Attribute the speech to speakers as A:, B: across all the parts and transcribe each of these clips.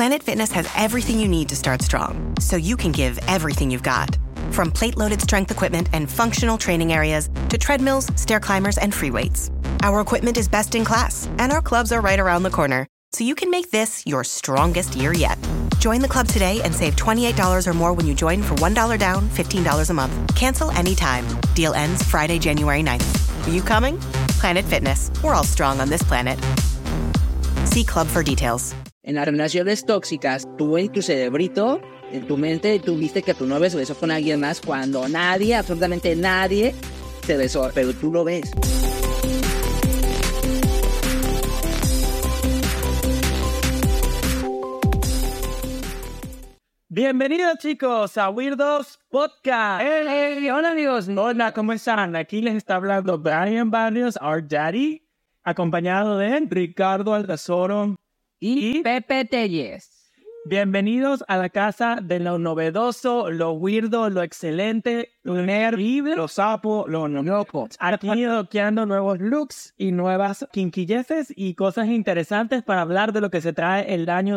A: Planet Fitness has everything you need to start strong, so you can give everything you've got. From plate-loaded strength equipment and functional training areas to treadmills, stair climbers, and free weights. Our equipment is best in class, and our clubs are right around the corner, so you can make this your strongest year yet. Join the club today and save $28 or more when you join for $1 down, $15 a month. Cancel anytime. Deal ends Friday, January 9th. Are you coming? Planet Fitness. We're all strong on this planet. See club for details.
B: En las relaciones tóxicas, tú en tu cerebrito, en tu mente, tú viste que tu novio se besó con alguien más cuando nadie, absolutamente nadie, se besó, pero tú lo ves.
C: Bienvenidos chicos a Weirdos Podcast.
B: Hey, hola amigos.
C: Hola, ¿cómo están? Aquí les está hablando Brian Barrios, our daddy, acompañado de Ricardo Aldazoro
B: y Pepe Telles.
C: Bienvenidos a la casa de lo novedoso, lo weirdo, lo excelente, lo terrible, lo sapo, lo loco. Aquí doqueando nuevos looks y nuevas quinquilleces y cosas interesantes para hablar de lo que se trae el año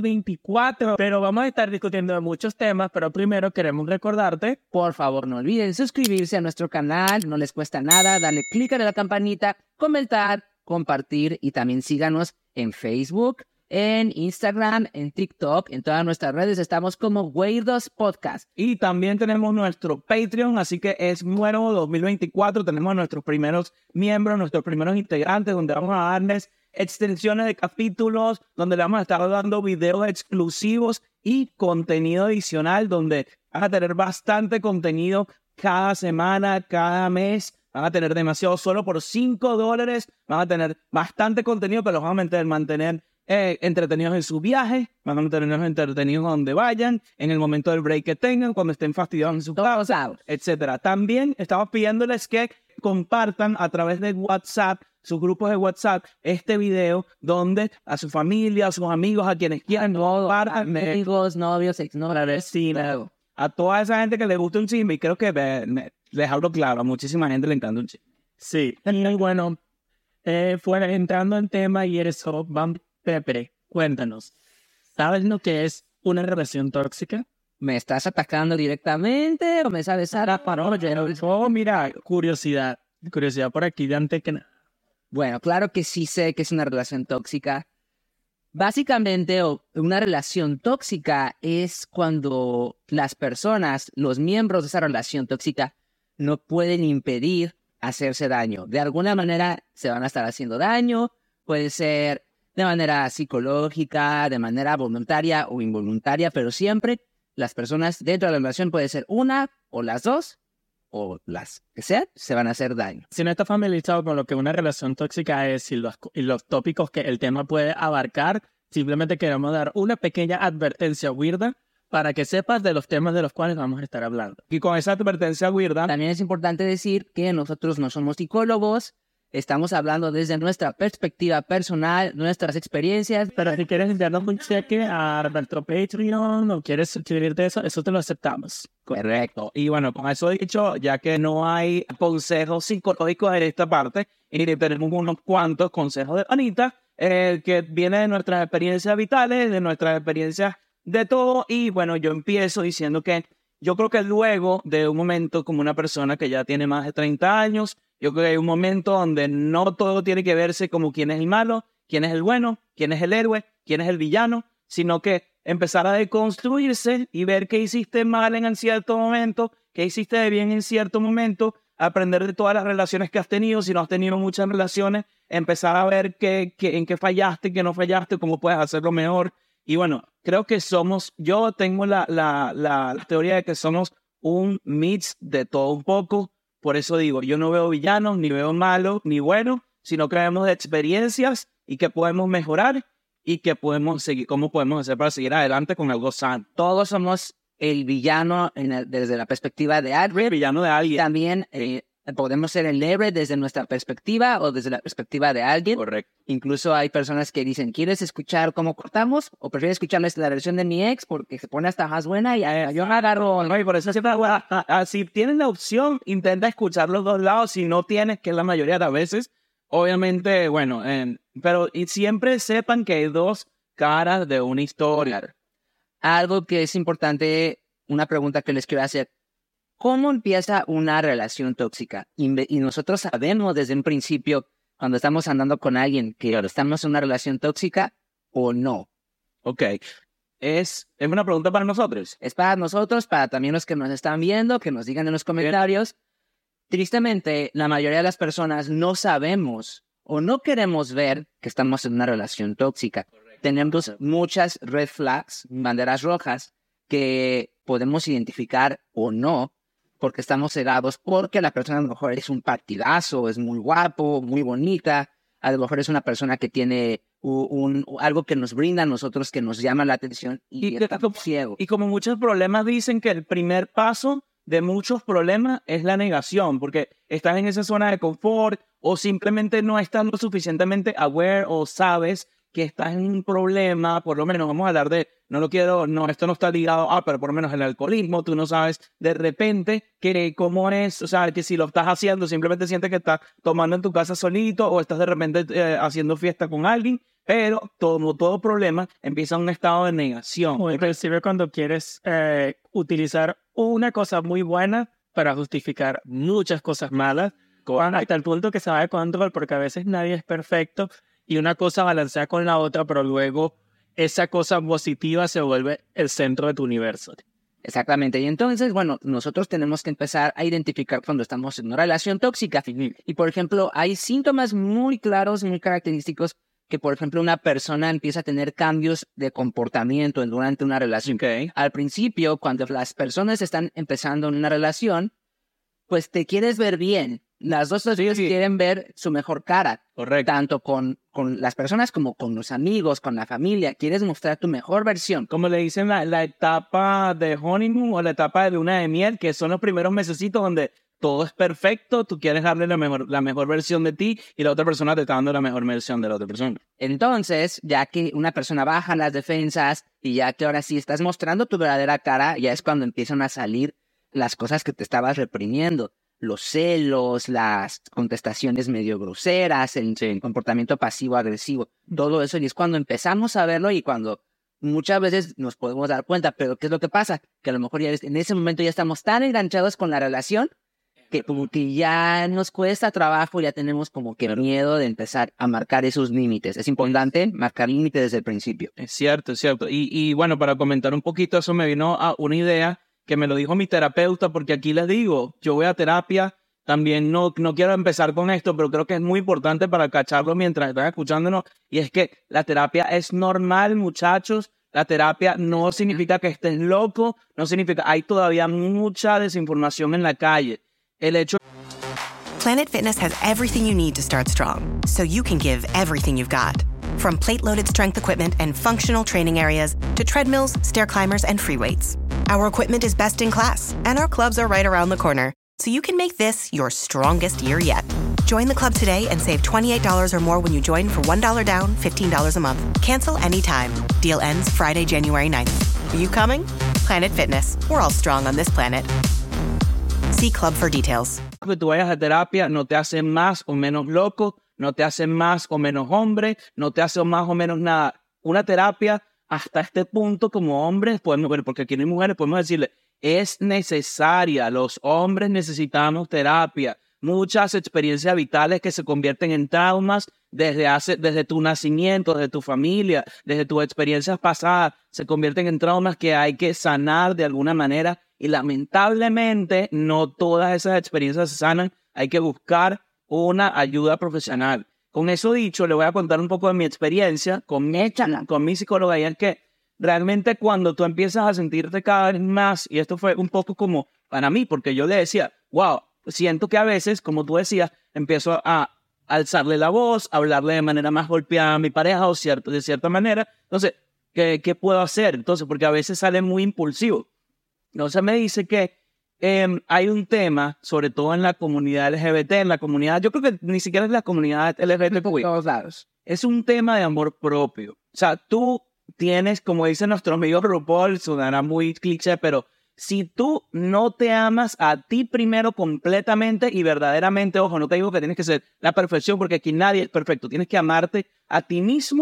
C: 2024. Pero vamos a estar discutiendo de muchos temas, pero primero queremos recordarte,
B: por favor no olviden suscribirse a nuestro canal, no les cuesta nada, darle clic a la campanita, comentar, compartir y también síganos en Facebook, en Instagram, en TikTok, en todas nuestras redes estamos como Weirdos Podcast.
C: Y también tenemos nuestro Patreon, así que es nuevo 2024, tenemos nuestros primeros miembros, nuestros primeros integrantes, donde vamos a darles extensiones de capítulos, donde le vamos a estar dando videos exclusivos y contenido adicional, donde van a tener bastante contenido cada semana, cada mes. Van a tener demasiado, solo por $5 van a tener bastante contenido que los van a mantener entretenidos en su viaje, van a mantenerlos entretenidos donde vayan, en el momento del break que tengan, cuando estén fastidiados en su casa, etc. También estamos pidiéndoles que compartan a través de WhatsApp, sus grupos de WhatsApp, este video donde a su familia, a sus amigos, a quienes quieran,
B: amigos, novios, exnovios,
C: vecinos, a toda esa gente que le gusta un chisme, y creo que les hablo claro, a muchísima gente le encanta un chisme. Sí, y bueno, entrando en tema y eso, Pepe, cuéntanos, ¿sabes lo que es una relación tóxica?
B: ¿Me estás atacando directamente o me sabes a parodia?
C: Oh, mira, curiosidad por aquí de antes que nada.
B: Bueno, claro que sí sé que es una relación tóxica. Básicamente, una relación tóxica es cuando las personas, los miembros de esa relación tóxica, no pueden impedir hacerse daño. De alguna manera se van a estar haciendo daño, puede ser de manera psicológica, de manera voluntaria o involuntaria, pero siempre las personas dentro de la relación, puede ser una o las dos, o las que sean, se van a hacer daño.
C: Si no estás familiarizado con lo que una relación tóxica es y los tópicos que el tema puede abarcar, simplemente queremos dar una pequeña advertencia weirda para que sepas de los temas de los cuales vamos a estar hablando. Y con esa advertencia weirda,
B: también es importante decir que nosotros no somos psicólogos, estamos hablando desde nuestra perspectiva personal, nuestras experiencias.
C: Pero si quieres enviarnos un cheque a nuestro Patreon o quieres suscribirte a eso te lo aceptamos.
B: Correcto.
C: Y bueno, con eso dicho, ya que no hay consejos psicológicos en esta parte, y tenemos unos cuantos consejos de Anita, que vienen de nuestras experiencias vitales, de nuestras experiencias de todo. Y bueno, yo empiezo diciendo que yo creo que luego de un momento como una persona que ya tiene más de 30 años, yo creo que hay un momento donde no todo tiene que verse como quién es el malo, quién es el bueno, quién es el héroe, quién es el villano, sino que empezar a deconstruirse y ver qué hiciste mal en cierto momento, qué hiciste de bien en cierto momento, aprender de todas las relaciones que has tenido. Si no has tenido muchas relaciones, empezar a ver en qué fallaste, qué no fallaste, cómo puedes hacerlo mejor. Y bueno, creo que yo tengo la teoría de que somos un mix de todo un poco. Por eso digo, yo no veo villanos, ni veo malos, ni buenos, sino que vemos de experiencias y que podemos mejorar y que podemos seguir, cómo podemos hacer para seguir adelante con algo sano.
B: Todos somos el villano desde la perspectiva de alguien.
C: El villano de alguien.
B: También podemos ser el héroe desde nuestra perspectiva o desde la perspectiva de alguien.
C: Correcto.
B: Incluso hay personas que dicen, ¿quieres escuchar cómo cortamos? ¿O prefieres escuchar la versión de mi ex porque se pone hasta más buena? Y yo me agarro.
C: No, y por eso siempre, si tienes la opción, intenta escuchar los dos lados. Si no tienes, que es la mayoría de las veces, obviamente, bueno, pero y siempre sepan que hay dos caras de una historia.
B: Algo que es importante, una pregunta que les quiero hacer. ¿Cómo empieza una relación tóxica? Y nosotros sabemos desde un principio, cuando estamos andando con alguien, que estamos en una relación tóxica o no.
C: Ok. ¿Es una pregunta para nosotros?
B: Es para nosotros, para también los que nos están viendo, que nos digan en los comentarios. Tristemente, la mayoría de las personas no sabemos o no queremos ver que estamos en una relación tóxica. Correcto. Tenemos muchas red flags, banderas rojas, que podemos identificar o no, porque estamos cegados, porque la persona a lo mejor es un partidazo, es muy guapo, muy bonita, a lo mejor es una persona que tiene algo que nos brinda a nosotros, que nos llama la atención y está ciego.
C: Y como muchos problemas dicen que el primer paso de muchos problemas es la negación, porque estás en esa zona de confort o simplemente no estás lo suficientemente aware o sabes que estás en un problema. Por lo menos vamos a hablar de, esto no está ligado pero por lo menos el alcoholismo, tú no sabes de repente que cómo es, o sea, que si lo estás haciendo, simplemente sientes que estás tomando en tu casa solito o estás de repente haciendo fiesta con alguien, pero todo problema empieza en un estado de negación.
D: O inclusive cuando quieres utilizar una cosa muy buena para justificar muchas cosas malas, hasta el punto que se va de control, porque a veces nadie es perfecto y una cosa balancea con la otra, pero luego esa cosa positiva se vuelve el centro de tu universo.
B: Exactamente. Y entonces, bueno, nosotros tenemos que empezar a identificar cuando estamos en una relación tóxica. Y, por ejemplo, hay síntomas muy claros, muy característicos, que, por ejemplo, una persona empieza a tener cambios de comportamiento durante una relación.
C: Okay.
B: Al principio, cuando las personas están empezando en una relación, pues te quieres ver bien. Las dos personas quieren ver su mejor cara.
C: Correcto.
B: Tanto con las personas como con los amigos, con la familia. Quieres mostrar tu mejor versión.
C: Como le dicen la etapa de honeymoon o la etapa de luna de miel, que son los primeros mesecitos donde todo es perfecto, tú quieres darle la mejor versión de ti y la otra persona te está dando la mejor versión de la otra persona.
B: Entonces, ya que una persona baja las defensas y ya que ahora sí estás mostrando tu verdadera cara, ya es cuando empiezan a salir las cosas que te estabas reprimiendo. Los celos, las contestaciones medio groseras, el comportamiento pasivo-agresivo, todo eso. Y es cuando empezamos a verlo y cuando muchas veces nos podemos dar cuenta. Pero ¿qué es lo que pasa? Que a lo mejor ya en ese momento ya estamos tan enganchados con la relación que como que ya nos cuesta trabajo, ya tenemos como que miedo de empezar a marcar esos límites. Es importante marcar límites desde el principio.
C: Es cierto, es cierto. Y bueno, para comentar un poquito, eso me vino a una idea que me lo dijo mi terapeuta, porque aquí les digo, yo voy a terapia, también no quiero empezar con esto, pero creo que es muy importante para cacharlo mientras están escuchándonos, y es que la terapia es normal, muchachos. La terapia no significa que estés loco, no significa, hay todavía mucha desinformación en la calle. El hecho...
A: Planet Fitness has everything you need to start strong, so you can give everything you've got. From plate-loaded strength equipment and functional training areas to treadmills, stair climbers, and free weights. Our equipment is best in class, and our clubs are right around the corner, so you can make this your strongest year yet. Join the club today and save $28 or more when you join for $1 down, $15 a month. Cancel anytime. Deal ends Friday, January 9th. Are you coming? Planet Fitness. We're all strong on this planet. See Club for details.
C: Que tú vayas a terapia no te hace más o menos loco, no te hace más o menos hombre, no te hace más o menos nada. Una terapia hasta este punto como hombres, podemos ver, porque aquí no hay mujeres, podemos decirle, es necesaria. Los hombres necesitamos terapia. Muchas experiencias vitales que se convierten en traumas desde tu nacimiento, desde tu familia, desde tus experiencias pasadas, se convierten en traumas que hay que sanar de alguna manera. Y lamentablemente no todas esas experiencias se sanan. Hay que buscar una ayuda profesional. Con eso dicho, le voy a contar un poco de mi experiencia con mi psicóloga, y es que realmente cuando tú empiezas a sentirte cada vez más, y esto fue un poco como para mí, porque yo le decía, wow, siento que a veces, como tú decías, empiezo a alzarle la voz, a hablarle de manera más golpeada a mi pareja o de cierta manera. Entonces, ¿qué puedo hacer? Entonces, porque a veces sale muy impulsivo. Entonces me dice que hay un tema, sobre todo en la comunidad LGBT, en la comunidad, yo creo que ni siquiera es la comunidad LGBT,
B: Por todos lados.
C: es un tema de amor propio. O sea, tú tienes, como dice nuestro amigo RuPaul, sonará muy cliché, pero si tú no te amas a ti primero completamente y verdaderamente, ojo, no te digo que tienes que ser la perfección, porque aquí nadie es perfecto, tienes que amarte a ti mismo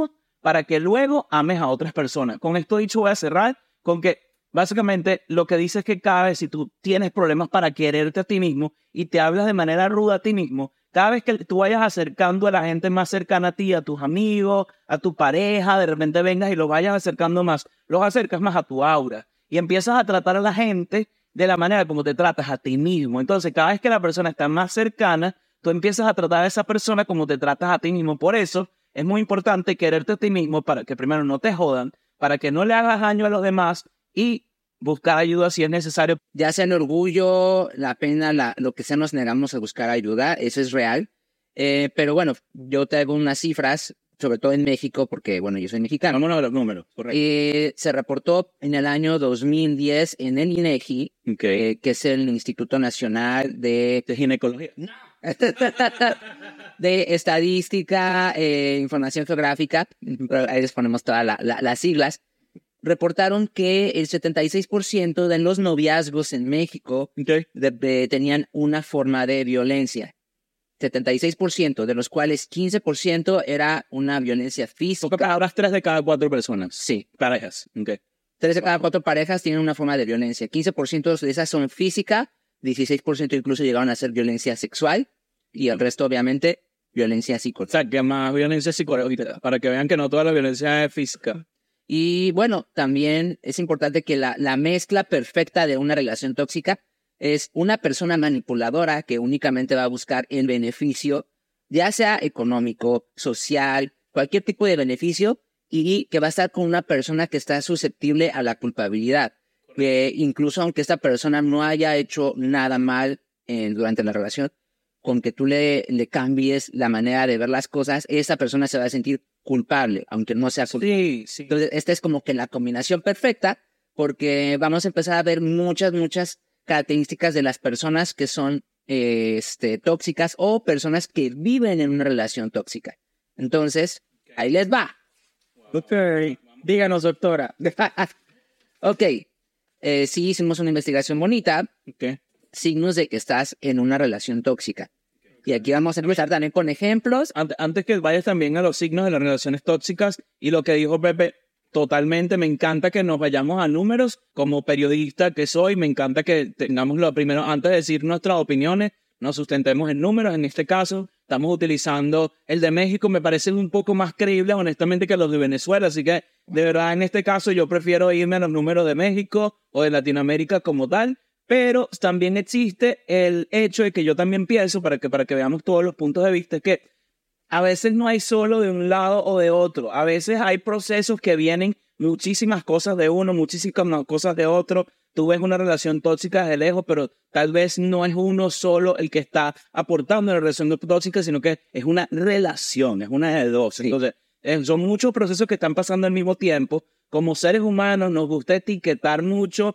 C: para que luego ames a otras personas. Con esto dicho voy a cerrar con que básicamente lo que dice es que cada vez si tú tienes problemas para quererte a ti mismo y te hablas de manera ruda a ti mismo, cada vez que tú vayas acercando a la gente más cercana a ti, a tus amigos, a tu pareja, de repente vengas y los vayas acercando más, los acercas más a tu aura y empiezas a tratar a la gente de la manera como te tratas a ti mismo. Entonces, cada vez que la persona está más cercana, tú empiezas a tratar a esa persona como te tratas a ti mismo. Por eso es muy importante quererte a ti mismo para que primero no te jodan, para que no le hagas daño a los demás y buscar ayuda si es necesario.
B: Ya sea el orgullo, la pena, lo que sea, nos negamos a buscar ayuda, eso es real. Pero bueno, yo traigo unas cifras, sobre todo en México, porque bueno, yo soy mexicano.
C: Vámonos a los números, correcto.
B: Se reportó en el año 2010 en el INEGI, que es el Instituto Nacional de
C: Ginecología.
B: No. De Estadística, Información Geográfica, ahí les ponemos todas las siglas. Reportaron que el 76% de los noviazgos en México tenían una forma de violencia. 76%, de los cuales 15% era una violencia física.
C: Pocas palabras, 3 de cada 4 personas.
B: Sí.
C: Parejas.
B: 3 de cada 4 parejas tienen una forma de violencia. 15% de esas son física, 16% incluso llegaron a ser violencia sexual, y el resto, obviamente, violencia psicológica.
C: O sea, que más violencia psicológica, para que vean que no toda la violencia es física.
B: Y bueno, también es importante que la mezcla perfecta de una relación tóxica es una persona manipuladora que únicamente va a buscar el beneficio, ya sea económico, social, cualquier tipo de beneficio, y que va a estar con una persona que está susceptible a la culpabilidad. Incluso aunque esta persona no haya hecho nada mal durante la relación, con que tú le cambies la manera de ver las cosas, esa persona se va a sentir culpable, aunque no sea culpable.
C: Sí.
B: Entonces, esta es como que la combinación perfecta, porque vamos a empezar a ver muchas características de las personas que son tóxicas o personas que viven en una relación tóxica. Entonces, ahí les va.
D: Ok, díganos, doctora.
B: Ok, sí hicimos una investigación bonita.
C: Okay.
B: Signos de que estás en una relación tóxica. Y aquí vamos a empezar también con ejemplos.
C: Antes que vayas también a los signos de las relaciones tóxicas y lo que dijo Pepe, totalmente me encanta que nos vayamos a números. Como periodista que soy, me encanta que tengamos lo primero, antes de decir nuestras opiniones, nos sustentemos en números. En este caso, estamos utilizando el de México, me parece un poco más creíble, honestamente, que los de Venezuela. Así que, de verdad, en este caso, yo prefiero irme a los números de México o de Latinoamérica como tal. Pero también existe el hecho de que yo también pienso, para que veamos todos los puntos de vista, es que a veces no hay solo de un lado o de otro. A veces hay procesos que vienen muchísimas cosas de uno, muchísimas cosas de otro. Tú ves una relación tóxica desde lejos, pero tal vez no es uno solo el que está aportando en la relación tóxica, sino que es una relación, es una de dos. Sí. Entonces, son muchos procesos que están pasando al mismo tiempo. Como seres humanos nos gusta etiquetar mucho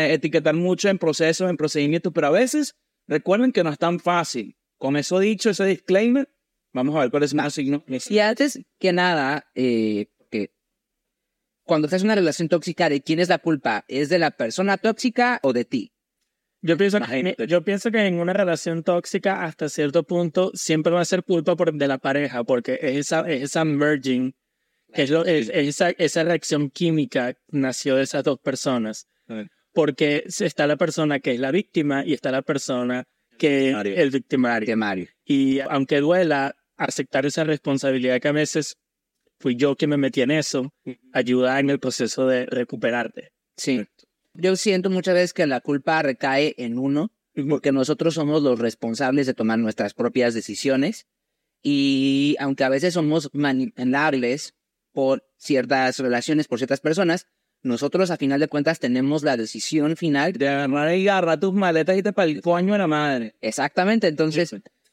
C: en procesos, en procedimientos, pero a veces recuerden que no es tan fácil. Con eso dicho, ese disclaimer, vamos a ver cuál es el signo.
B: Y antes que nada, que cuando estás en una relación tóxica, ¿de quién es la culpa? ¿Es de la persona tóxica o de ti?
D: Yo pienso que en una relación tóxica, hasta cierto punto, siempre va a ser culpa de la pareja, porque es esa merging, que esa reacción química nació de esas dos personas. Porque está la persona que es la víctima y está la persona que es el victimario. Y aunque duela, aceptar esa responsabilidad que a veces fui yo que me metí en eso, ayuda en el proceso de recuperarte.
B: Sí. Yo siento muchas veces que la culpa recae en uno, porque nosotros somos los responsables de tomar nuestras propias decisiones. Y aunque a veces somos manipulables por ciertas relaciones, por ciertas personas, nosotros a final de cuentas tenemos la decisión final
C: de agarrar y agarrar tus maletas y te pa'l el coño de la madre.
B: Exactamente, entonces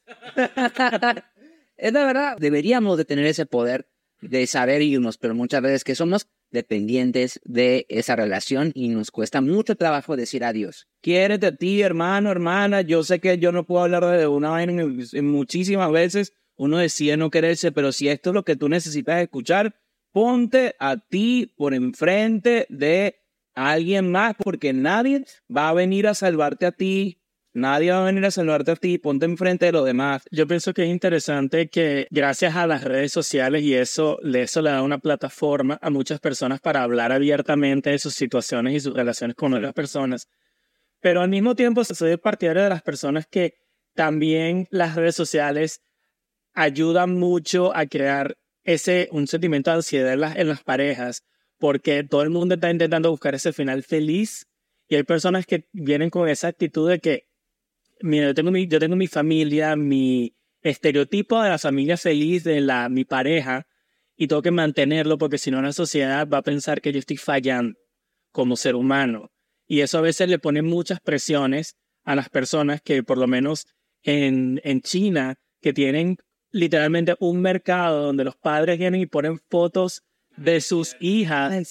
B: es la verdad, deberíamos de tener ese poder de saber irnos, pero muchas veces que somos dependientes de esa relación y nos cuesta mucho trabajo decir adiós.
C: Quiérete a ti, hermano, hermana. Yo sé que yo no puedo hablar de una vaina en muchísimas veces. Uno decide no quererse, pero si esto es lo que tú necesitas escuchar, ponte a ti por enfrente de alguien más, porque nadie va a venir a salvarte a ti Nadie va a venir a saludarte a ti, ponte enfrente de los demás.
D: Yo pienso que es interesante que gracias a las redes sociales y eso le da una plataforma a muchas personas para hablar abiertamente de sus situaciones y sus relaciones con otras personas. Pero al mismo tiempo soy partidario de las personas que también las redes sociales ayudan mucho a crear un sentimiento de ansiedad en las parejas, porque todo el mundo está intentando buscar ese final feliz y hay personas que vienen con esa actitud de que, mira, yo tengo mi familia, mi estereotipo de la familia feliz de mi pareja y tengo que mantenerlo porque si no la sociedad va a pensar que yo estoy fallando como ser humano. Y eso a veces le pone muchas presiones a las personas que por lo menos en China, que tienen literalmente un mercado donde los padres vienen y ponen fotos de sus hijas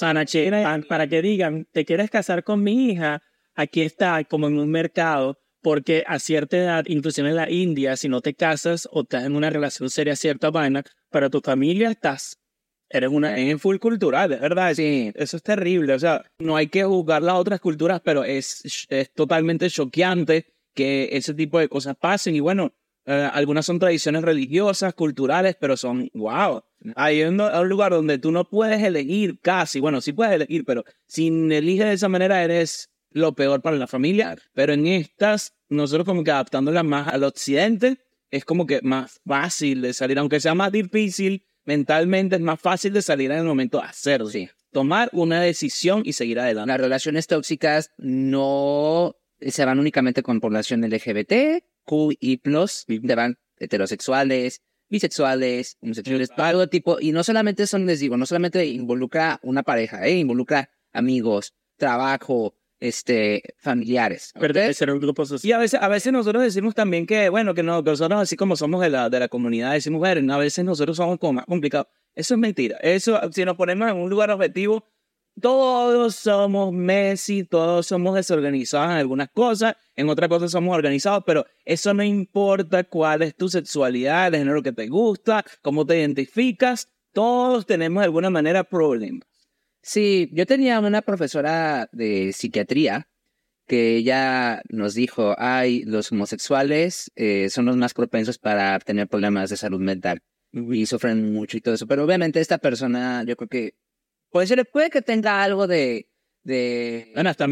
D: para que digan, ¿te quieres casar con mi hija? Aquí está, como en un mercado, porque a cierta edad, inclusive en la India, si no te casas o estás en una relación seria, cierta vaina, para tu familia eres en full cultural, es verdad.
B: Sí.
C: Eso es terrible. O sea, no hay que juzgar las otras culturas, pero es totalmente choqueante que ese tipo de cosas pasen. Y bueno, algunas son tradiciones religiosas, culturales, pero son, wow. Hay un lugar donde tú no puedes elegir casi. Bueno, sí puedes elegir, pero si eliges de esa manera eres lo peor para la familia. Pero en estas, nosotros como que adaptándolas más al occidente, es como que más fácil de salir, aunque sea más difícil. Mentalmente es más fácil de salir en el momento de hacerlo. Sí. Tomar una decisión y seguir adelante.
B: Las relaciones tóxicas no se van únicamente con población LGBT, QI+, te van heterosexuales, bisexuales, homosexuales, todo tipo. Y no solamente son, les digo, no solamente involucra una pareja, involucra amigos, trabajo, familiares.
D: Pertenecer a un grupo social.
C: Y a veces nosotros decimos también que, bueno, que nosotros así como somos de la comunidad de mujeres, a veces nosotros somos como más complicados. Eso es mentira. Eso, si nos ponemos en un lugar objetivo, todos somos Messi, todos somos desorganizados en algunas cosas, en otras cosas somos organizados, pero eso no importa cuál es tu sexualidad, el género que te gusta, cómo te identificas, todos tenemos de alguna manera problemas.
B: Sí, yo tenía una profesora de psiquiatría que ella nos dijo, los homosexuales son los más propensos para tener problemas de salud mental y sufren mucho y todo eso, pero obviamente esta persona yo creo que puede que tenga algo de
C: bueno, hasta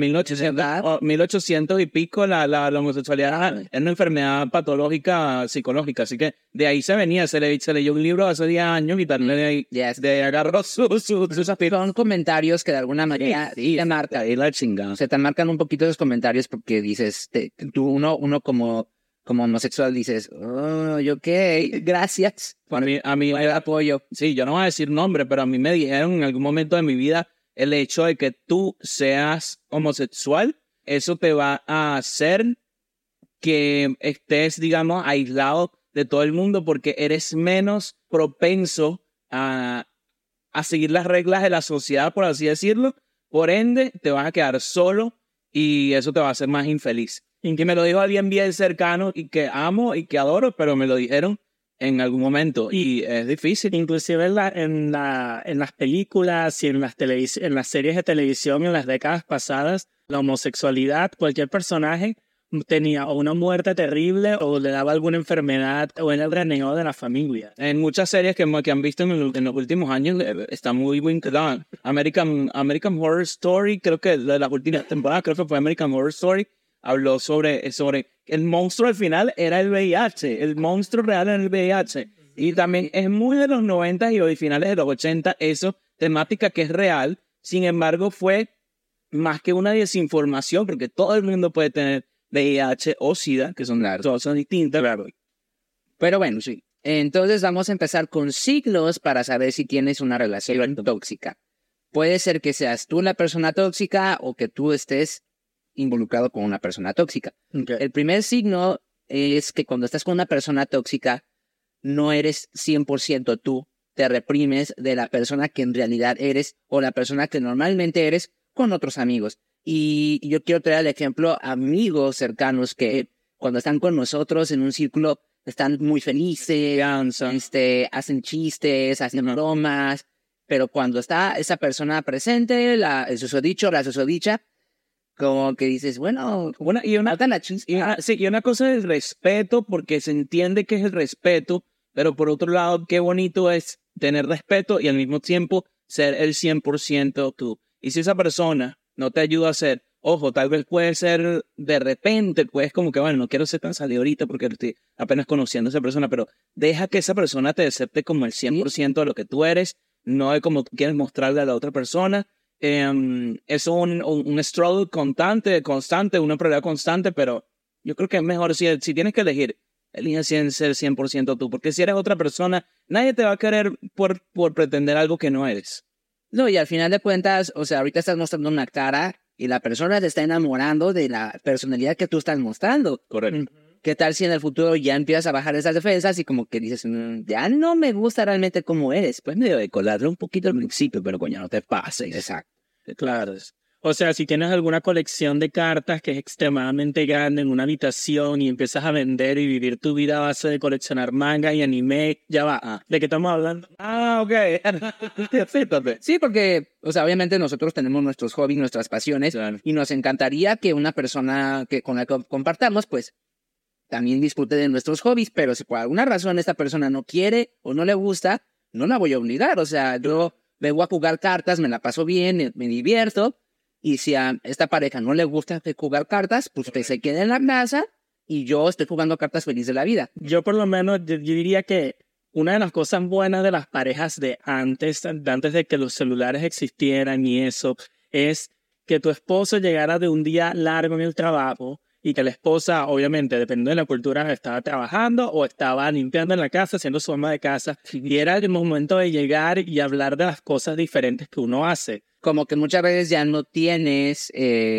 C: 1800 y pico la homosexualidad es una enfermedad patológica psicológica, así que de ahí se venía, se leyó un libro hace 10 años y también de ahí de agarró sus
B: son comentarios que de alguna manera te marcan, te marcan un poquito esos comentarios porque dices, uno como homosexual dices, ok, gracias
C: por a mí
B: el apoyo.
C: Sí, yo no voy a decir nombre, pero a mí me dijeron en algún momento de mi vida el hecho de que tú seas homosexual, eso te va a hacer que estés, digamos, aislado de todo el mundo porque eres menos propenso a seguir las reglas de la sociedad, por así decirlo. Por ende, te vas a quedar solo y eso te va a hacer más infeliz. Y que me lo dijo alguien bien cercano y que amo y que adoro, pero me lo dijeron en algún momento y es difícil.
D: Inclusive en las películas y en las series de televisión en las décadas pasadas, la homosexualidad, cualquier personaje tenía o una muerte terrible o le daba alguna enfermedad o era el renegado de la familia.
C: En muchas series que han visto en los últimos años está muy claro. American Horror Story, creo que de las últimas temporadas, creo que fue American Horror Story, habló sobre el monstruo al final era el VIH, el monstruo real era el VIH. Y también es muy de los 90 y finales de los 80, eso, temática que es real, sin embargo fue más que una desinformación, porque todo el mundo puede tener VIH o SIDA, que son cosas distintas. Claro.
B: Pero bueno, sí. Entonces vamos a empezar con signos para saber si tienes una relación tóxica. Puede ser que seas tú la persona tóxica o que tú estés involucrado con una persona tóxica.
D: Okay.
B: El primer signo es que cuando estás con una persona tóxica, no eres 100% tú, te reprimes de la persona que en realidad eres o la persona que normalmente eres con otros amigos. Y yo quiero traer el ejemplo amigos cercanos que cuando están con nosotros en un círculo están muy felices, hacen chistes, hacen bromas, pero cuando está esa persona presente, el susodicho, la susodicha, como que dices, bueno,
C: Falta la chispa. Y una cosa es el respeto, porque se entiende que es el respeto, pero por otro lado, qué bonito es tener respeto y al mismo tiempo ser el 100% tú. Y si esa persona no te ayuda a ser, ojo, tal vez puede ser de repente, pues como que, bueno, no quiero ser tan salido ahorita porque estoy apenas conociendo a esa persona, pero deja que esa persona te acepte como el 100% de lo que tú eres, no de como tú quieres mostrarle a la otra persona. Es un struggle constante, una prueba constante, pero yo creo que es mejor si tienes que elegir, elige ser 100% tú, porque si eres otra persona, nadie te va a querer por pretender algo que no eres.
B: No, y al final de cuentas, o sea, ahorita estás mostrando una cara y la persona te está enamorando de la personalidad que tú estás mostrando.
C: Correcto.
B: ¿Qué tal si en el futuro ya empiezas a bajar esas defensas y como que dices, ya no me gusta realmente cómo eres? Pues medio de colarle un poquito al principio, pero coño, no te pases.
C: Exacto.
D: Claro. O sea, si tienes alguna colección de cartas que es extremadamente grande en una habitación y empiezas a vender y vivir tu vida a base de coleccionar manga y anime, ya va. ¿De qué estamos hablando?
C: Ok.
B: Sí, porque, o sea, obviamente nosotros tenemos nuestros hobbies, nuestras pasiones,
C: Claro.
B: y nos encantaría que una persona con la que compartamos, pues, también disfrute de nuestros hobbies, pero si por alguna razón esta persona no quiere o no le gusta, no la voy a obligar. O sea, yo vengo a jugar cartas, me la paso bien, me divierto, y si a esta pareja no le gusta jugar cartas, pues usted se queda en la casa y yo estoy jugando cartas feliz de la vida.
D: Yo por lo menos, yo diría que una de las cosas buenas de las parejas de antes de que los celulares existieran y eso, es que tu esposo llegara de un día largo en el trabajo y que la esposa, obviamente, dependiendo de la cultura, estaba trabajando o estaba limpiando en la casa, haciendo su ama de casa, y era el momento de llegar y hablar de las cosas diferentes que uno hace.
B: Como que muchas veces ya no tienes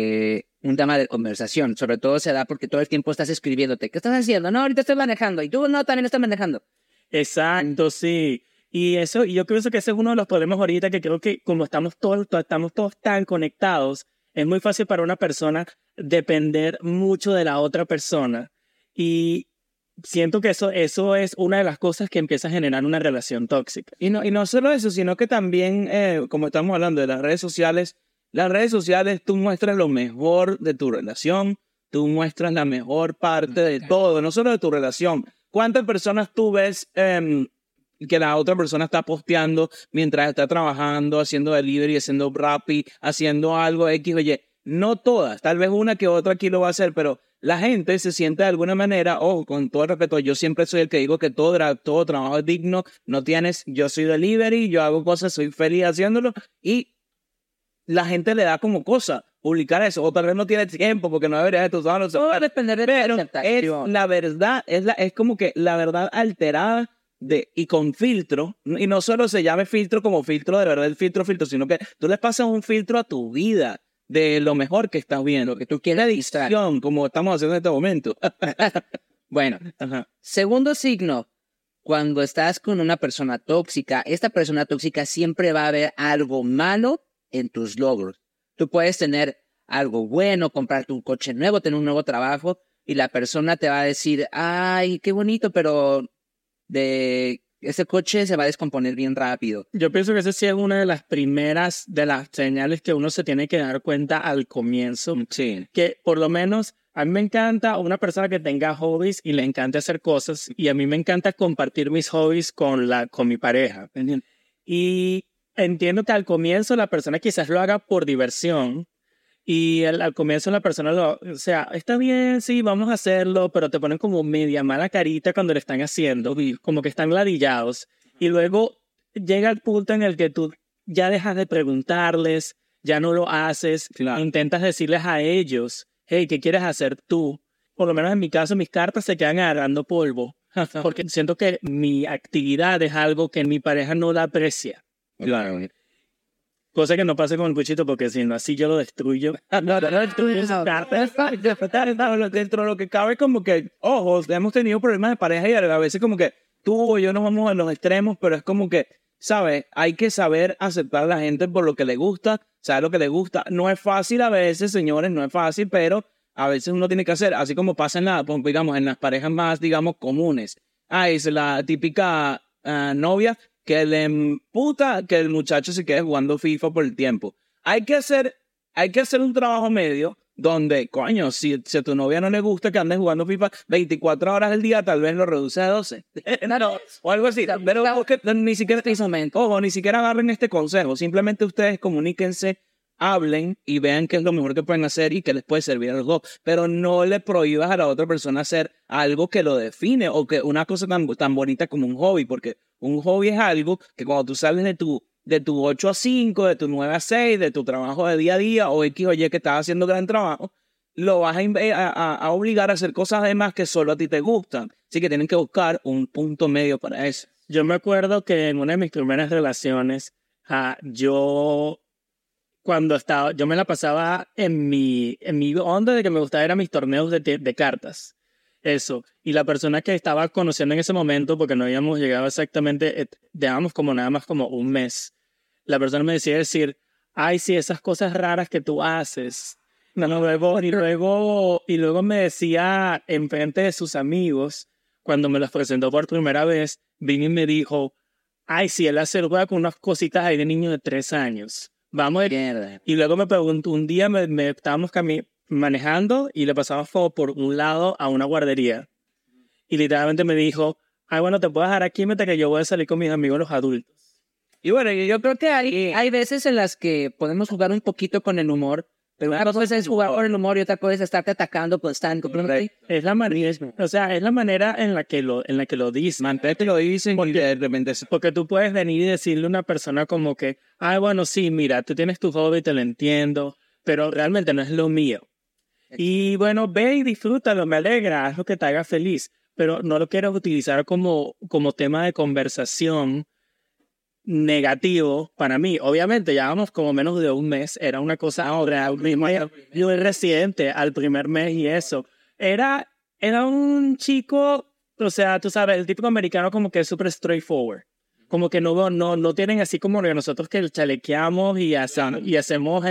B: un tema de conversación. Sobre todo se da porque todo el tiempo estás escribiéndote. ¿Qué estás haciendo? No, ahorita estoy manejando. Y tú, no, también estás manejando.
D: Exacto, sí. Y yo pienso que ese es uno de los problemas ahorita, que creo que como estamos todos tan conectados, es muy fácil para una persona depender mucho de la otra persona. Y siento que eso es una de las cosas que empieza a generar una relación tóxica.
C: Y no solo eso, sino que también, como estamos hablando de las redes sociales tú muestras lo mejor de tu relación, tú muestras la mejor parte de todo, no solo de tu relación. ¿Cuántas personas tú ves que la otra persona está posteando mientras está trabajando, haciendo delivery, haciendo Rappi, haciendo algo X, oye? No todas, tal vez una que otra aquí lo va a hacer, pero la gente se siente de alguna manera, con todo el respeto, yo siempre soy el que digo que todo trabajo es digno, yo soy delivery, yo hago cosas, soy feliz haciéndolo, y la gente le da como cosa publicar eso, o tal vez no tiene tiempo porque no debería de tus manos.
B: Todo va a depender de
C: pero
B: tu aceptación.
C: es la verdad, es como que la verdad alterada y con filtro, y no solo se llame filtro como filtro de verdad, el filtro, sino que tú le pasas un filtro a tu vida de lo mejor que estás viendo, que tú quieres edición, como estamos haciendo en este momento.
B: Bueno, segundo signo, cuando estás con una persona tóxica, esta persona tóxica siempre va a ver algo malo en tus logros. Tú puedes tener algo bueno, comprarte un coche nuevo, tener un nuevo trabajo, y la persona te va a decir, ay, qué bonito, pero ese coche se va a descomponer bien rápido.
D: Yo pienso que esa sí es una de las primeras de las señales que uno se tiene que dar cuenta al comienzo.
C: Sí.
D: Que por lo menos a mí me encanta una persona que tenga hobbies y le encanta hacer cosas, y a mí me encanta compartir mis hobbies con mi pareja. Y entiendo que al comienzo la persona quizás lo haga por diversión, y al comienzo la persona o sea, está bien, sí, vamos a hacerlo, pero te ponen como media mala carita cuando lo están haciendo, como que están ladillados. Y luego llega el punto en el que tú ya dejas de preguntarles, ya no lo haces,
C: claro.
D: Intentas decirles a ellos, hey, ¿qué quieres hacer tú? Por lo menos en mi caso, mis cartas se quedan agarrando polvo, porque siento que mi actividad es algo que mi pareja no la aprecia.
C: Claro.
D: Cosa que no pase con el cuchito, porque si no, así yo lo destruyo.
C: No destruyo sus cartas. Dentro de lo que cabe, como que, ojo, hemos tenido problemas de pareja y a veces como que tú o yo nos vamos a los extremos, pero es como que, ¿sabes? Hay que saber aceptar a la gente por lo que le gusta, saber lo que le gusta. No es fácil a veces, señores, no es fácil, pero a veces uno tiene que hacer, así como pasa en las parejas más, digamos, comunes. Es la típica novia que le emputa que el muchacho se quede jugando FIFA por el tiempo. Hay que hacer un trabajo medio donde, coño, si a tu novia no le gusta que andes jugando FIFA 24 horas al día, tal vez lo reduce a 12. No, o algo así. Pero ni siquiera ojo, ni siquiera agarren este consejo. Simplemente ustedes comuníquense, hablen y vean qué es lo mejor que pueden hacer y que les puede servir a los dos. Pero no le prohíbas a la otra persona hacer algo que lo define o que una cosa tan bonita como un hobby, porque un hobby es algo que cuando tú sales de tu 8 a 5, de tu 9 a 6, de tu trabajo de día a día o X o Y que estás haciendo gran trabajo, lo vas a obligar a hacer cosas además que solo a ti te gustan. Así que tienen que buscar un punto medio para eso.
D: Yo me acuerdo que en una de mis primeras relaciones, yo me la pasaba en mi onda de que me gustaba eran mis torneos de cartas. Eso. Y la persona que estaba conociendo en ese momento, porque no habíamos llegado exactamente, llevábamos como nada más como un mes, la persona me decía decir, ay, sí, esas cosas raras que tú haces. Y luego me decía enfrente de sus amigos, cuando me los presentó por primera vez, vino y me dijo, ay, sí, él hace juega con unas cositas ahí de niño de 3 años. Vamos. Y luego me preguntó, un día estábamos manejando y le pasamos por un lado a una guardería. Y literalmente me dijo, ay, bueno, te puedo dejar aquí mientras que yo voy a salir con mis amigos los adultos.
B: Y bueno, yo creo que hay veces en las que podemos jugar un poquito con el humor, pero una cosa es jugar con el humor y otra cosa es estarte atacando constantemente.
D: Es la manera en la que lo dicen.
C: Mantente lo dicen y de repente...
D: Porque tú puedes venir y decirle a una persona como que, ay, bueno, sí, mira, tú tienes tu hobby, te lo entiendo, pero realmente no es lo mío. Y bueno, ve y disfrútalo, me alegra, haz lo que te haga feliz, pero no lo quieras utilizar como tema de conversación negativo para mí. Obviamente, llevamos como menos de un mes, era una cosa ahora mismo, yo reciente al primer mes y eso. Era un chico, o sea, tú sabes, el típico americano como que es súper straightforward. Como que no tienen así como que nosotros que chalequeamos y hacemos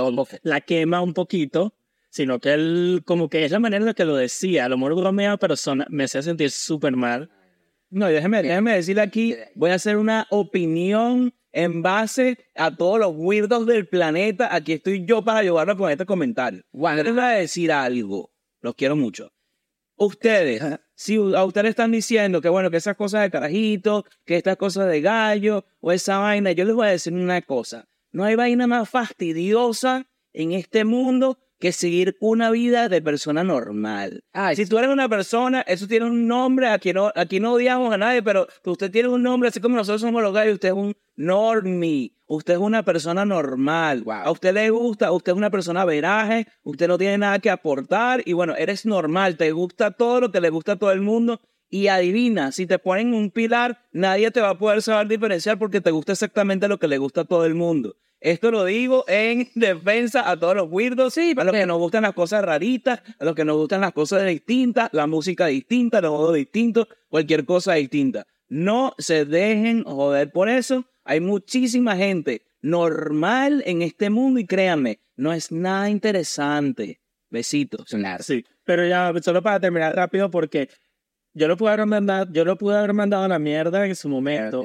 D: la quema un poquito, sino que él como que es la manera en la que lo decía, a lo mejor bromea, pero me hacía sentir súper mal.
C: No, déjeme decirle aquí, voy a hacer una opinión en base a todos los weirdos del planeta. Aquí estoy yo para ayudarlo con este comentario. Bueno, les voy a decir algo, los quiero mucho. Ustedes, si a ustedes están diciendo que bueno, que esas cosas de carajito, que estas cosas de gallo o esa vaina, yo les voy a decir una cosa. No hay vaina más fastidiosa en este mundo que seguir una vida de persona normal. Si tú eres una persona, eso tiene un nombre, aquí no odiamos a nadie, pero usted tiene un nombre, así como nosotros somos los gallos, usted es un normie, usted es una persona normal, wow. A usted le gusta, usted es una persona veraje, usted no tiene nada que aportar, y bueno, eres normal, te gusta todo lo que le gusta a todo el mundo, y adivina, si te ponen un pilar, nadie te va a poder saber diferenciar porque te gusta exactamente lo que le gusta a todo el mundo. Esto lo digo en defensa a todos los weirdos, sí, a los que nos gustan las cosas raritas, a los que nos gustan las cosas distintas, la música distinta, los juegos distintos, cualquier cosa distinta. No se dejen joder por eso. Hay muchísima gente normal en este mundo y créanme, no es nada interesante. Besitos.
D: Sí, pero ya, solo para terminar rápido porque yo lo pude haber mandado a la mierda en su momento.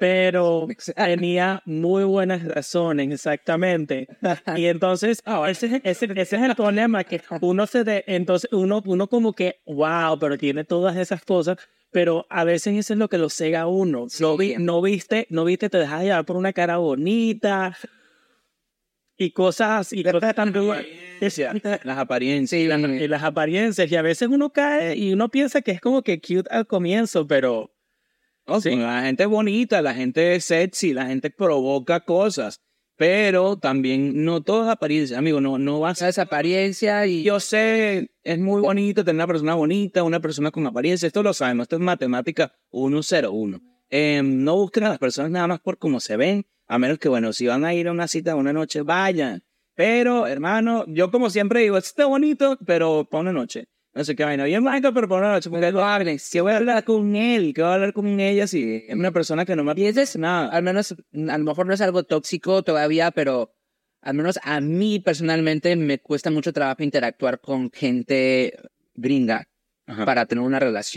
D: Pero tenía muy buenas razones, exactamente. Y entonces, ese es el problema, que entonces uno como que, wow, pero tiene todas esas cosas, pero a veces eso es lo que lo cega a uno. Sí, no viste, te dejas llevar por una cara bonita y cosas tan
C: las apariencias.
D: Sí, y las apariencias. Y a veces uno cae y uno piensa que es como que cute al comienzo, pero...
C: Sí. La gente es bonita, la gente es sexy, la gente provoca cosas, pero también no todo es apariencia, amigo, no vas a
B: esa apariencia y...
C: Yo sé, es muy bonito tener una persona bonita, una persona con apariencia, esto lo sabemos, esto es matemática 101. No busquen a las personas nada más por cómo se ven, a menos que, bueno, si van a ir a una cita una noche, vayan. Pero, hermano, yo como siempre digo, está bonito, pero para una noche. No sé qué vaina, bien blanco, pero por una noche, porque lo hablen. Si voy a hablar con él, que voy a hablar con ella, si es una persona que no me pienses nada.
B: Al menos, a lo mejor no es algo tóxico todavía, pero al menos a mí personalmente me cuesta mucho trabajo interactuar con gente gringa para tener una relación.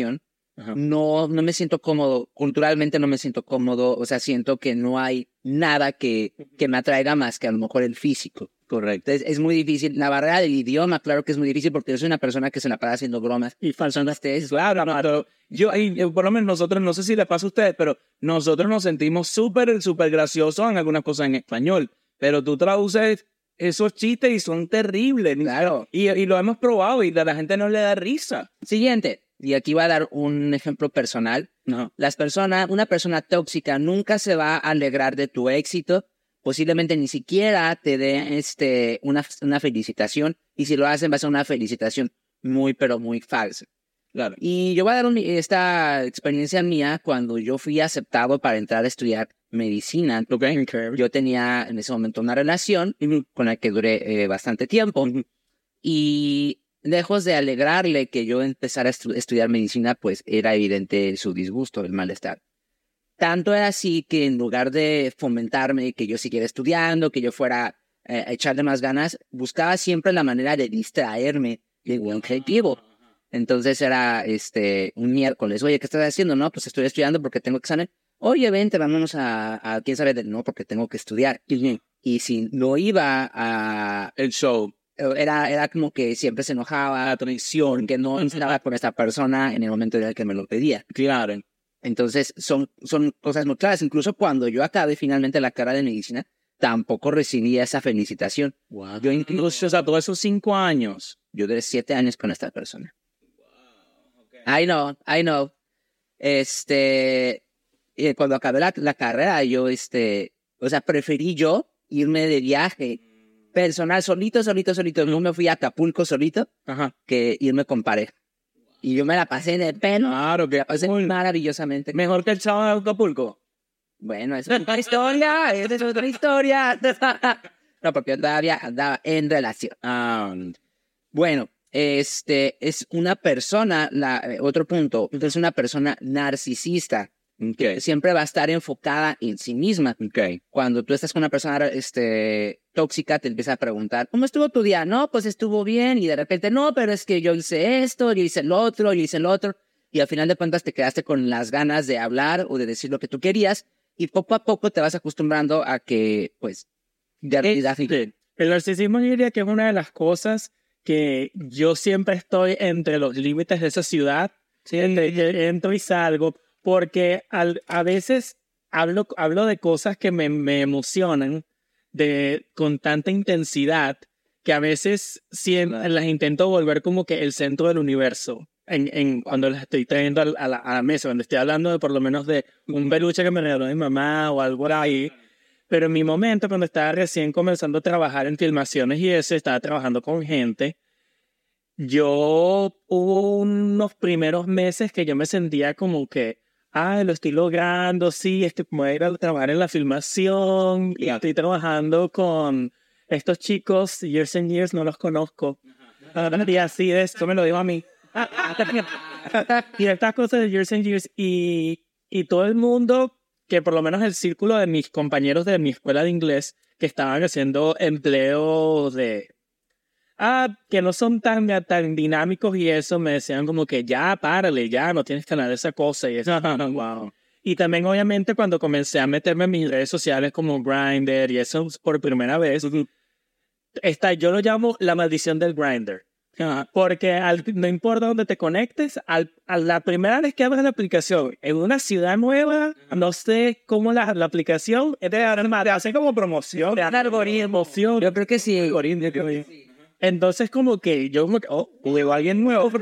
C: Ajá.
B: no me siento cómodo, culturalmente no me siento cómodo, o sea, siento que no hay nada que me atraiga más que a lo mejor el físico.
C: Correcto.
B: Es muy difícil. La barrera del idioma, claro que es muy difícil porque yo soy una persona que se la para haciendo bromas.
D: Y falsando
B: Ustedes,
C: Claro, no, pero por lo menos nosotros, no sé si le pasa a ustedes, pero nosotros nos sentimos súper graciosos en algunas cosas en español, pero tú traduces esos chistes y son terribles.
B: Claro.
C: Y lo hemos probado y a la gente no le da risa.
B: Siguiente, y aquí voy a dar un ejemplo personal.
C: No.
B: Una persona tóxica nunca se va a alegrar de tu éxito, posiblemente ni siquiera te dé una felicitación, y si lo hacen va a ser una felicitación muy, pero muy falsa.
C: Claro.
B: Y yo voy a dar esta experiencia mía cuando yo fui aceptado para entrar a estudiar medicina.
C: Okay.
B: Yo tenía en ese momento una relación con la que duré bastante tiempo, y lejos de alegrarle que yo empezara a estudiar medicina, pues era evidente su disgusto, el malestar. Tanto era así que en lugar de fomentarme que yo siguiera estudiando, que yo fuera a echarle más ganas, buscaba siempre la manera de distraerme de un objetivo. Entonces era un miércoles, oye, ¿qué estás haciendo? No, pues estoy estudiando porque tengo examen. Oye, vente, vámonos a quién sabe, no, porque tengo que estudiar. Y si no iba a
C: El show.
B: era como que siempre se enojaba,
C: La traición.
B: que no estaba con esta persona en el momento en el que me lo pedía.
C: Claro.
B: Entonces son cosas muy claras. Incluso cuando yo acabé finalmente la carrera de medicina, tampoco recibí esa felicitación.
C: Wow. Yo incluso, o sea, todos esos 5 años.
B: Yo duré 7 años con esta persona. Wow. Okay. I know. Cuando acabé la carrera, yo, o sea, preferí yo irme de viaje personal, solito. No me fui a Acapulco solito,
C: Ajá.
B: que irme con pareja. Y yo me la pasé en el pelo.
C: Claro, que
B: la pasé maravillosamente.
C: Mejor que el sábado de Acapulco.
B: Bueno, esa es otra historia. Esa es otra historia. No, porque yo todavía andaba en relación. Bueno, es una persona, otro punto, es una persona narcisista.
C: Okay.
B: Siempre va a estar enfocada en sí misma.
C: Okay.
B: Cuando tú estás con una persona tóxica, te empieza a preguntar, ¿cómo estuvo tu día? No, pues estuvo bien. Y de repente, no, pero es que yo hice esto, yo hice lo otro. Y al final de cuentas te quedaste con las ganas de hablar o de decir lo que tú querías. Y poco a poco te vas acostumbrando a que, pues, de realidad.
D: El narcisismo, yo diría que es una de las cosas que yo siempre estoy entre los límites de esa ciudad. Sí, entro y salgo. Porque a veces hablo de cosas que me emocionan con tanta intensidad que a veces las intento volver como que el centro del universo cuando las estoy trayendo a la mesa, cuando estoy hablando de por lo menos de un peluche que me regaló mi mamá o algo ahí. Pero en mi momento, cuando estaba recién comenzando a trabajar en filmaciones y eso, estaba trabajando con gente, hubo unos primeros meses que yo me sentía como que lo estoy logrando, sí, voy a ir a trabajar en la filmación y estoy trabajando con estos chicos, Years and Years, no los conozco. Y así de esto me lo dijo a mí. Y estas cosas de Years and Years y todo el mundo, que por lo menos el círculo de mis compañeros de mi escuela de inglés, que estaban haciendo empleos que no son tan dinámicos y eso, me decían como que ya, párale, ya, no tienes que hablar de esa cosa y eso. Wow. Y también, obviamente, cuando comencé a meterme en mis redes sociales como Grindr y eso por primera vez, yo lo llamo la maldición del Grindr. Porque no importa dónde te conectes, a la primera vez que abres la aplicación en una ciudad nueva, no sé cómo la aplicación te hace como promoción. Te algoritmo.
B: Yo creo que sí.
D: Entonces como que yo hubo alguien nuevo.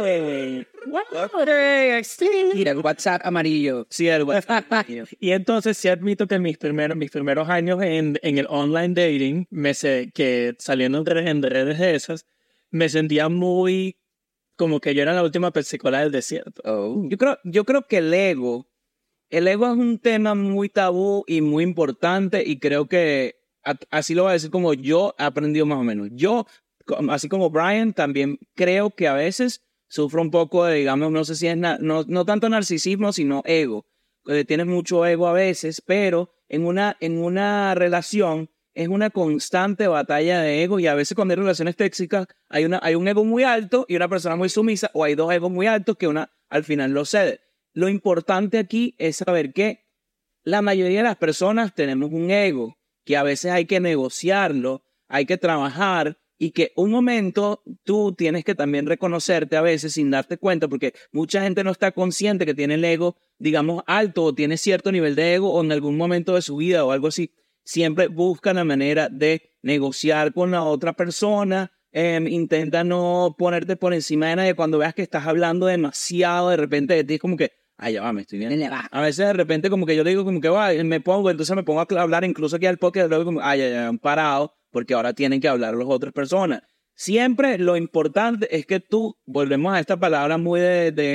B: Mira, el WhatsApp amarillo.
C: Sí, el WhatsApp amarillo.
D: Y entonces sí admito que mis primeros años en el online dating, que saliendo en redes de esas, me sentía muy como que yo era la última persicola del desierto.
C: Yo creo que el ego es un tema muy tabú y muy importante, y creo que así lo voy a decir como yo he aprendido más o menos. Yo, así como Brian, también creo que a veces sufro un poco de, digamos, no sé si es no tanto narcisismo, sino ego. Tienes mucho ego a veces, pero en una relación es una constante batalla de ego, y a veces cuando hay relaciones tóxicas hay un ego muy alto y una persona muy sumisa, o hay dos egos muy altos que al final lo cede. Lo importante aquí es saber que la mayoría de las personas tenemos un ego, que a veces hay que negociarlo, hay que trabajar, y que un momento tú tienes que también reconocerte a veces sin darte cuenta, porque mucha gente no está consciente que tiene el ego, digamos, alto, o tiene cierto nivel de ego, o en algún momento de su vida o algo así. Siempre busca la manera de negociar con la otra persona. Intenta no ponerte por encima de nadie. Cuando veas que estás hablando demasiado de repente de ti, es como que, ay, ya va, me estoy viendo. A veces de repente como que yo digo como que, entonces me pongo a hablar incluso aquí al podcast, luego como, ay, ya han parado, porque ahora tienen que hablar las otras personas. Siempre lo importante es que tú, volvemos a esta palabra muy de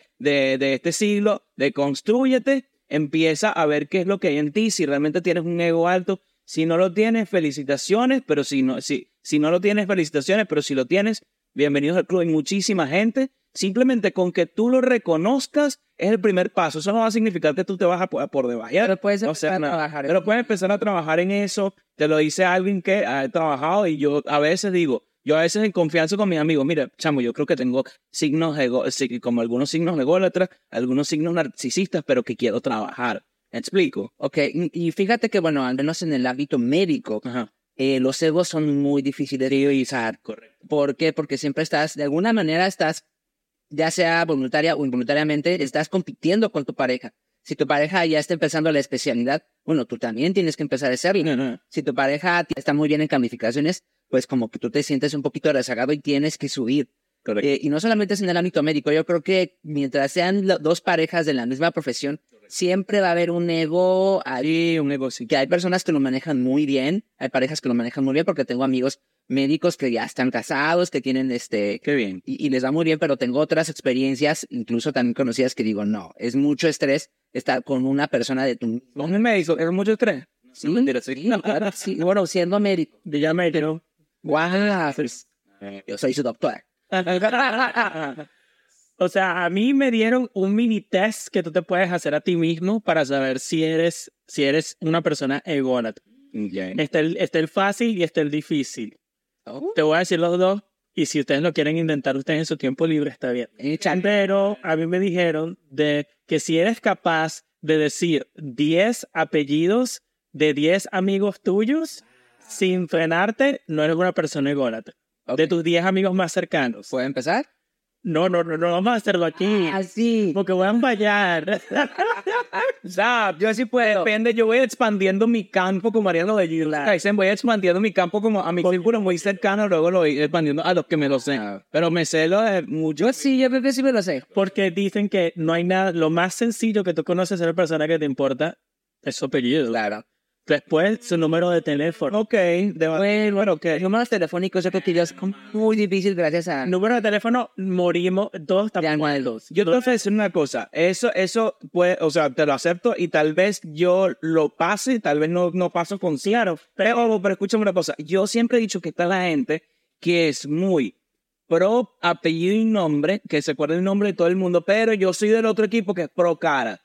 C: este siglo, de constrúyete, empieza a ver qué es lo que hay en ti, si realmente tienes un ego alto. Si no lo tienes, felicitaciones, pero si no lo tienes, felicitaciones, pero si lo tienes, bienvenidos al club. Hay muchísima gente. Simplemente con que tú lo reconozcas es el primer paso. Eso no va a significar que tú te vas a por debajo.
B: Pero puedes empezar a trabajar.
C: Pero puedes empezar a trabajar en eso. Te lo dice alguien que ha trabajado, y yo a veces en confianza con mis amigos, mira, chamo, yo creo que tengo signos como algunos signos de ególatras, algunos signos narcisistas, pero que quiero trabajar. ¿Me explico?
B: Ok, y fíjate que, bueno, al menos en el ámbito médico, los egos son muy difíciles de revisar.
C: Correcto.
B: ¿Por qué? Porque siempre de alguna manera ya sea voluntaria o involuntariamente, estás compitiendo con tu pareja. Si tu pareja ya está empezando la especialidad, bueno, tú también tienes que empezar a hacerlo. Si tu pareja está muy bien en calificaciones, pues como que tú te sientes un poquito rezagado y tienes que subir. Y no solamente es en el ámbito médico, yo creo que mientras sean dos parejas de la misma profesión, siempre va a haber un ego ahí, sí. Que hay personas que lo manejan muy bien, hay parejas que lo manejan muy bien, porque tengo amigos médicos que ya están casados, que tienen
C: Qué bien.
B: y les va muy bien, pero tengo otras experiencias, incluso también conocidas, que digo, no, es mucho estrés estar con una persona de tu...
C: ¿Con un médico? ¿Es mucho estrés?
B: Sí, sí, bueno, siendo médico.
D: Ya médico.
B: Guau, yo soy su doctora.
D: O sea, a mí me dieron un mini test que tú te puedes hacer a ti mismo para saber si eres una persona ególatra.
C: Okay.
D: Está el fácil y está el difícil.
B: Oh.
D: Te voy a decir los dos, y si ustedes lo quieren intentar ustedes en su tiempo libre, está bien. Pero a mí me dijeron de que si eres capaz de decir 10 apellidos de 10 amigos tuyos sin frenarte, no eres una persona ególatra.
B: Okay.
D: De tus 10 amigos más cercanos.
B: ¿Puedo empezar?
D: No, vamos a hacerlo aquí.
B: Así.
D: Porque voy a fallar.
C: O sea, yo sí puedo. Depende, yo voy expandiendo mi campo como Mariano de Girla. Dicen, voy expandiendo mi campo como a mi círculo muy cercano, luego lo voy expandiendo a los que me lo sé. Pero me sé lo de mucho.
B: Yo sí, yo creo que sí me lo sé.
D: Porque dicen que no hay nada, lo más sencillo que tú conoces a la persona que te importa es su apellido.
B: Claro.
D: Después, su número de teléfono.
C: Ok,
B: Bueno, okay. Números telefónicos yo creo que ya es muy difícil gracias a...
D: Número de teléfono, morimos, todos estamos muertos.
C: Yo te voy a decir una cosa, eso puede, o sea, te lo acepto y tal vez yo lo pase, tal vez no paso con Ciaro, pero escúchame una cosa, yo siempre he dicho que está la gente que es muy pro apellido y nombre, que se acuerda el nombre de todo el mundo, pero yo soy del otro equipo que es pro cara.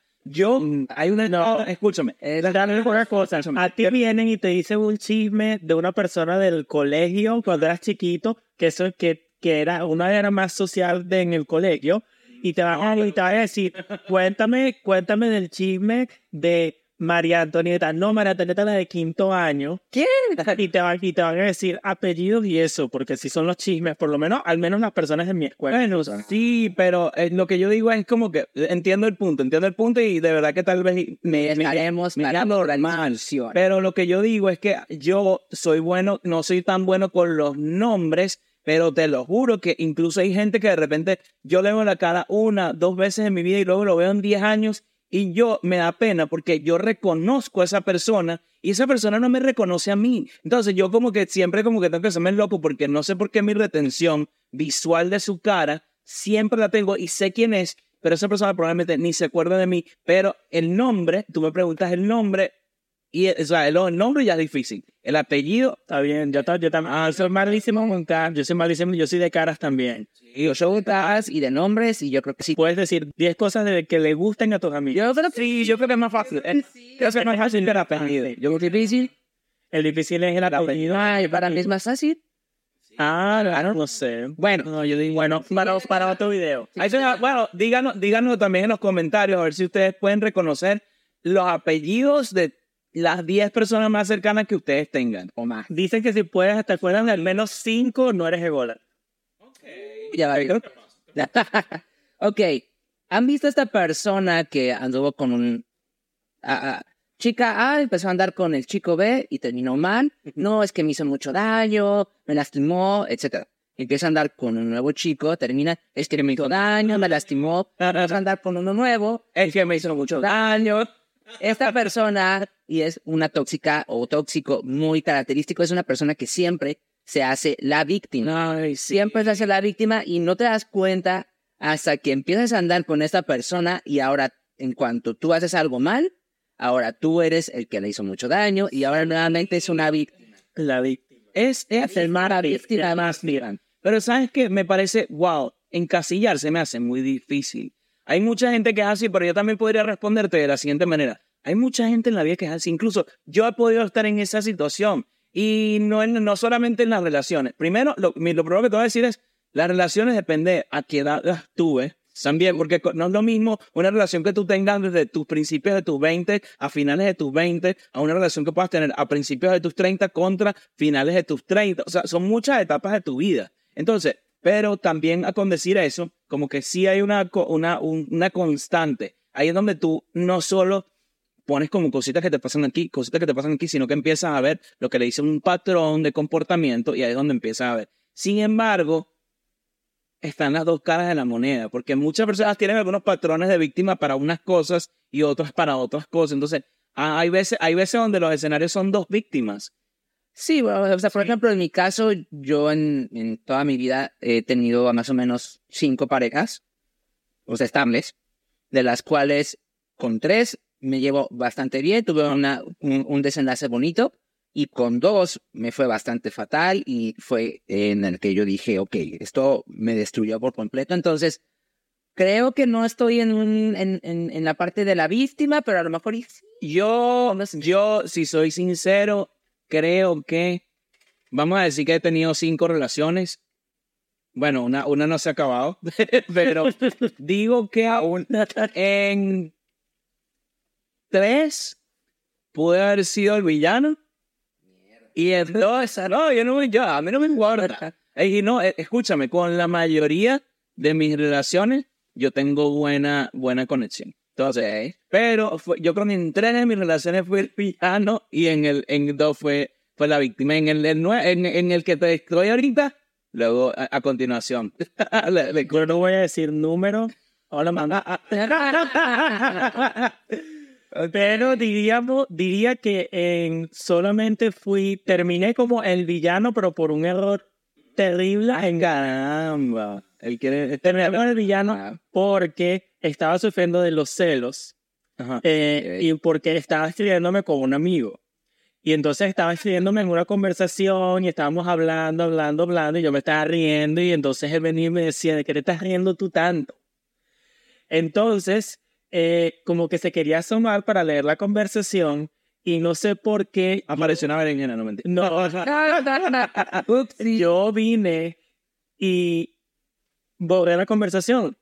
C: Escúchame.
D: Una cosa. A ti vienen y te dicen un chisme de una persona del colegio cuando eras chiquito, que era una era más social en el colegio, y te van a decir, cuéntame del chisme de María Antonieta. No, María Antonieta la de quinto año.
B: ¿Quién?
D: Y te van a decir apellidos y eso, porque si son los chismes, por lo menos, al menos las personas de mi escuela.
C: Bueno, sí, pero lo que yo digo es como que entiendo el punto y de verdad que tal vez me
B: estaremos
C: mal. Pero lo que yo digo es que yo soy bueno, no soy tan bueno con los nombres, pero te lo juro que incluso hay gente que de repente yo le veo la cara 1, 2 veces en mi vida y luego lo veo en 10 años. Y yo me da pena porque yo reconozco a esa persona y esa persona no me reconoce a mí. Entonces yo como que siempre como que tengo que hacerme loco porque no sé por qué mi retención visual de su cara siempre la tengo y sé quién es, pero esa persona probablemente ni se acuerda de mí. Pero el nombre, tú me preguntas el nombre y o sea, el nombre ya es difícil. El apellido...
D: Está bien, yo también. Soy malísimo con caras. Yo soy malísimo, yo soy de caras también.
B: Sí, yo soy de caras y de nombres y yo creo que sí.
D: Puedes decir 10 cosas de que le gusten a tus amigos.
C: Yo creo que es más fácil. Creo que es más fácil el apellido.
B: Yo creo que es difícil.
D: El difícil es el apellido.
B: Ay, para mí es más fácil.
D: Claro, no sé.
B: Bueno,
D: No, yo digo, bueno, para otro video.
C: Ahí está. Bueno, díganos también en los comentarios a ver si ustedes pueden reconocer los apellidos de las 10 personas más cercanas que ustedes tengan o más.
D: Dicen que si puedes, te acuerdan de al menos 5, no eres ególatra.
B: Ya va. Ok, ¿han visto a esta persona que anduvo con un... chica A empezó a andar con el chico B y terminó mal? No, es que me hizo mucho daño, me lastimó, etc. Empieza a andar con un nuevo chico, termina, es que me hizo daño, me lastimó. Empieza a andar con uno nuevo, es que me hizo mucho daño. Esta persona, y es una tóxica o tóxico muy característico, es una persona que siempre se hace la víctima.
C: Ay, sí.
B: Siempre se hace la víctima y no te das cuenta hasta que empiezas a andar con esta persona y ahora, en cuanto tú haces algo mal, ahora tú eres el que le hizo mucho daño y ahora nuevamente es una víctima.
D: La víctima.
C: Es
D: el más víctima más miran.
C: Pero ¿sabes qué? Me parece, wow, encasillarse me hace muy difícil. Hay mucha gente que es así, pero yo también podría responderte de la siguiente manera. Hay mucha gente en la vida que es así. Incluso yo he podido estar en esa situación. Y no solamente en las relaciones. Primero, lo primero que te voy a decir es, las relaciones depende a qué edad las tuve. También, porque no es lo mismo una relación que tú tengas desde tus principios de tus 20 a finales de tus 20, a una relación que puedas tener a principios de tus 30 contra finales de tus 30. O sea, son muchas etapas de tu vida. Entonces, pero también con decir eso, como que sí hay una constante. Ahí es donde tú no solo pones como cositas que te pasan aquí, sino que empiezas a ver lo que le dice un patrón de comportamiento y ahí es donde empiezas a ver. Sin embargo, están las dos caras de la moneda, porque muchas personas tienen algunos patrones de víctima para unas cosas y otras para otras cosas. Entonces, hay veces donde los escenarios son dos víctimas.
B: Sí, bueno, o sea, por ejemplo, en mi caso, yo en toda mi vida he tenido a más o menos 5 parejas, o sea, estables, de las cuales con 3 me llevo bastante bien, tuve un desenlace bonito, y con 2 me fue bastante fatal, y fue en el que yo dije, ok, esto me destruyó por completo. Entonces, creo que no estoy en la parte de la víctima, pero a lo mejor
C: Yo, si soy sincero, creo que, vamos a decir que he tenido 5 relaciones. Bueno, una no se ha acabado, pero digo que aún en 3 pude haber sido el villano. Y en 2, no, a mí no me importa. Y no, escúchame, con la mayoría de mis relaciones, yo tengo buena conexión. Entonces, pero yo creo que en 3 de mis relaciones fue el villano y en 2 fue la víctima. En el que te estoy ahorita, luego a continuación.
D: Yo no voy a decir número. Hola, mamá. Pero diría que solamente terminé como el villano, pero por un error terrible.
C: Caramba.
D: Terminé como el villano porque estaba sufriendo de los celos.
C: Ajá.
D: Y porque estaba escribiéndome con un amigo. Y entonces estaba escribiéndome en una conversación y estábamos hablando y yo me estaba riendo y entonces él venía y me decía, ¿de qué te estás riendo tú tanto? Entonces, como que se quería asomar para leer la conversación y no sé por qué.
C: Apareció una berenjena, no mentira.
D: No. Yo vine y borré la conversación.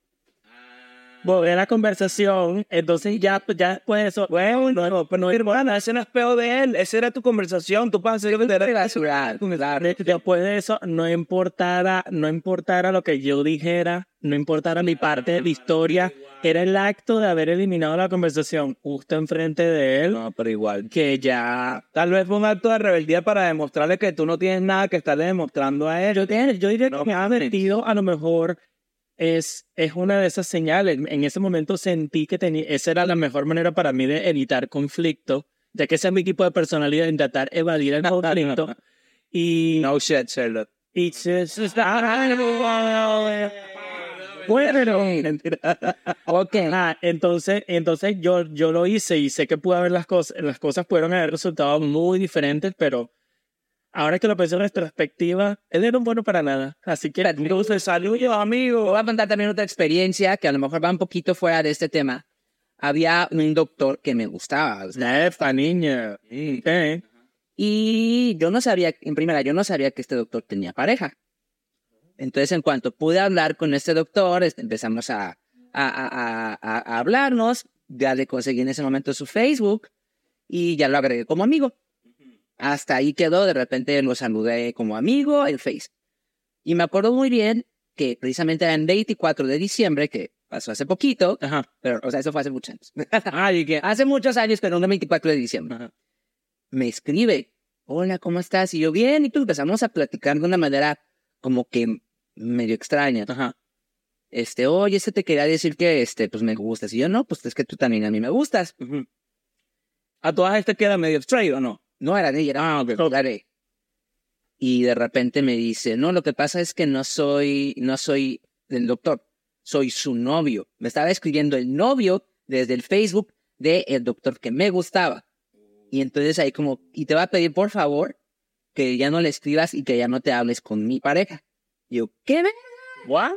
D: Entonces ya después de eso, bueno, no,
C: hermana, ese no es peor de él, esa era tu conversación, tú pasas
D: después de eso, no importara lo que yo dijera, no importara mi parte de la historia, era el acto de haber eliminado la conversación justo enfrente de él.
C: No, pero igual.
D: Que ya...
C: Tal vez fue un acto de rebeldía para demostrarle que tú no tienes nada que estarle demostrando a él.
D: Yo diría que me ha advertido, a lo mejor... Es una de esas señales. En ese momento sentí que esa era la mejor manera para mí de evitar conflicto, ya que ese es mi tipo de personalidad, intentar evadir el conflicto. Y...
C: No shit, Charlotte.
D: Bueno, okay. Entonces yo lo hice y sé que pude haber las cosas pudieron haber resultado muy diferentes, pero ahora que lo pienso en retrospectiva, él era un bueno para nada. Así que entonces, saludos, amigo.
B: Voy a contar también otra experiencia que a lo mejor va un poquito fuera de este tema. Había un doctor que me gustaba.
D: Esta niña.
B: Y yo no sabía que este doctor tenía pareja. Entonces, en cuanto pude hablar con este doctor, empezamos a hablarnos, ya le conseguí en ese momento su Facebook y ya lo agregué como amigo. Hasta ahí quedó, de repente lo saludé como amigo en Face. Y me acuerdo muy bien que precisamente era el 24 de diciembre, que pasó hace poquito, pero, o sea, eso fue hace muchos años. Hace muchos años, pero no el 24 de diciembre. Me escribe, hola, ¿cómo estás? Y yo, bien, y pues empezamos a platicar de una manera como que medio extraña. Oye, te quería decir que, pues me gustas. Y yo, no, pues es que tú también a mí me gustas.
C: ¿A todas estas queda medio straight o no?
B: No, era de ella, era claro. Y de repente me dice, no, lo que pasa es que no soy el doctor, soy su novio. Me estaba escribiendo el novio desde el Facebook del doctor que me gustaba. Y entonces ahí como, y te va a pedir por favor que ya no le escribas y que ya no te hables con mi pareja. Y yo, ¿qué?
C: ¿What?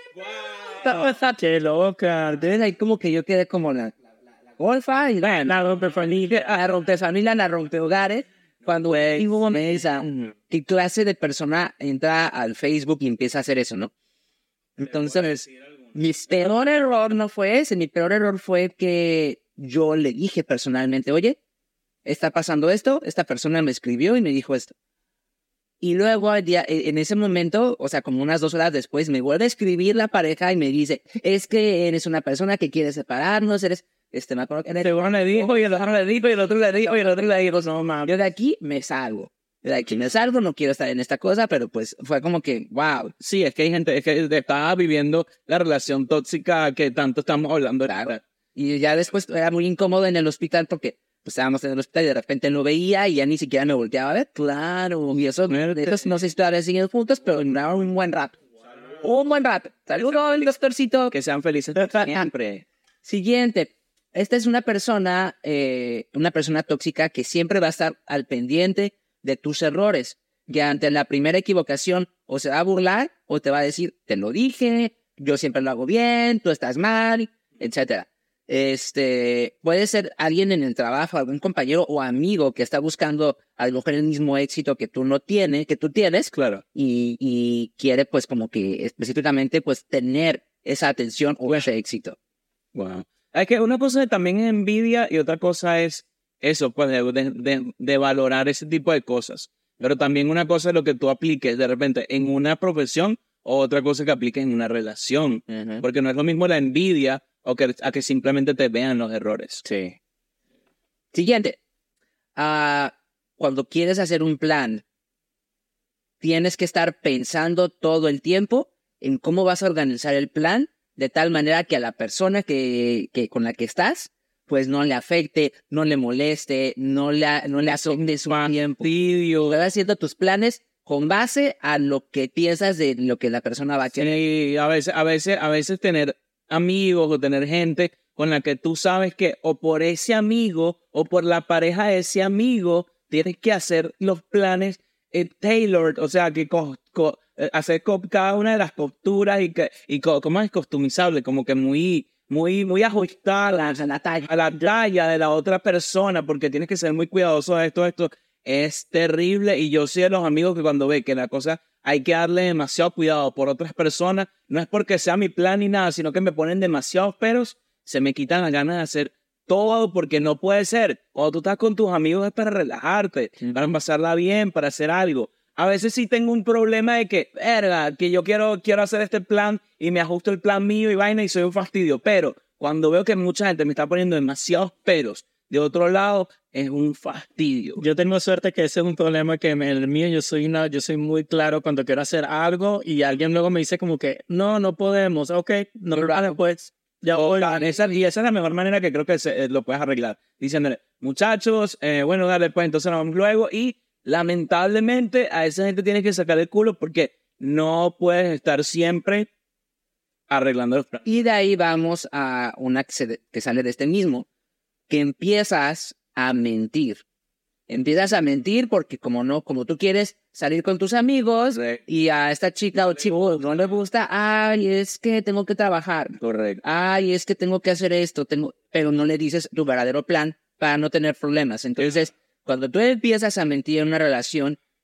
B: ¡Qué loca! Entonces ahí como que yo quedé como la golfa y la rompefamilia, la rompehogares. Cuando digo, ¿qué clase de persona entra al Facebook y empieza a hacer eso, no? Entonces, mi peor error no fue ese. Mi peor error fue que yo le dije personalmente, oye, está pasando esto, esta persona me escribió y me dijo esto. Y luego en ese momento, o sea, como unas 2 horas después, me vuelve a escribir la pareja y me dice, es que eres una persona que quiere separarnos, me acuerdo que
C: le dijo, y el otro le dijo, y el otro le dijo, y el otro le dijo, no mames.
B: Yo de aquí me salgo. No quiero estar en esta cosa, pero pues fue como que, wow.
C: Sí, es que hay gente, es que estaba viviendo la relación tóxica que tanto estamos hablando.
B: Claro. Y ya después era muy incómodo en el hospital porque pues estábamos en el hospital y de repente lo veía y ya ni siquiera me volteaba a ver. Claro, y eso, no sé si todavía siguen juntos, pero era un buen rato. Un buen rato. Saludos, doctorcito.
C: Que sean felices siempre.
B: Siguiente. Esta es una persona tóxica que siempre va a estar al pendiente de tus errores, que ante la primera equivocación o se va a burlar o te va a decir, te lo dije, yo siempre lo hago bien, tú estás mal, etcétera. Puede ser alguien en el trabajo, algún compañero o amigo que está buscando a lo mejor el mismo éxito que tú tienes,
C: claro,
B: y quiere pues como que específicamente pues tener esa atención o ese éxito.
C: Wow. Es que una cosa también es envidia y otra cosa es eso, pues de valorar ese tipo de cosas. Pero también una cosa es lo que tú apliques de repente en una profesión o otra cosa que apliques en una relación. Porque no es lo mismo la envidia a que simplemente te vean los errores.
B: Sí. Siguiente. Cuando quieres hacer un plan, tienes que estar pensando todo el tiempo en cómo vas a organizar el plan de tal manera que a la persona que con la que estás, pues no le afecte, no le moleste, no le asombres su tiempo. Vas haciendo tus planes con base a lo que piensas de lo que la persona va a querer.
C: Sí, a veces tener amigos o tener gente con la que tú sabes que o por ese amigo o por la pareja de ese amigo tienes que hacer los planes tailored, o sea, que hacer cada una de las posturas y como es customizable, como que muy ajustada a la talla de la otra persona, porque tienes que ser muy cuidadoso de esto es terrible. Y yo sé de los amigos que cuando ve que la cosa hay que darle demasiado cuidado por otras personas, no es porque sea mi plan ni nada, sino que me ponen demasiados peros, se me quitan las ganas de hacer todo, porque no puede ser. Cuando tú estás con tus amigos es para relajarte, para pasarla bien, para hacer algo. A veces sí tengo un problema de que yo quiero hacer este plan y me ajusto el plan mío y vaina y soy un fastidio. Pero cuando veo que mucha gente me está poniendo demasiados peros de otro lado, es un fastidio.
D: Yo tengo suerte que ese es un problema que el mío, yo soy muy claro cuando quiero hacer algo y alguien luego me dice como que no podemos, ok, no lo hagas después.
C: Esa es la mejor manera que creo que lo puedes arreglar. Diciéndole, muchachos, bueno, dale, pues entonces nos vamos luego. Y lamentablemente a esa gente tienes que sacar el culo porque no puedes estar siempre arreglando los planes.
B: Y de ahí vamos a una que sale de este mismo, que empiezas a mentir. Empiezas a mentir porque como tú quieres salir con tus amigos, sí, y a esta chica o chico no le gusta, ay, es que tengo que trabajar.
C: Correcto.
B: Ay, es que tengo que hacer esto, pero no le dices tu verdadero plan para no tener problemas. Entonces, cuando tú empiezas a mentir en una relación,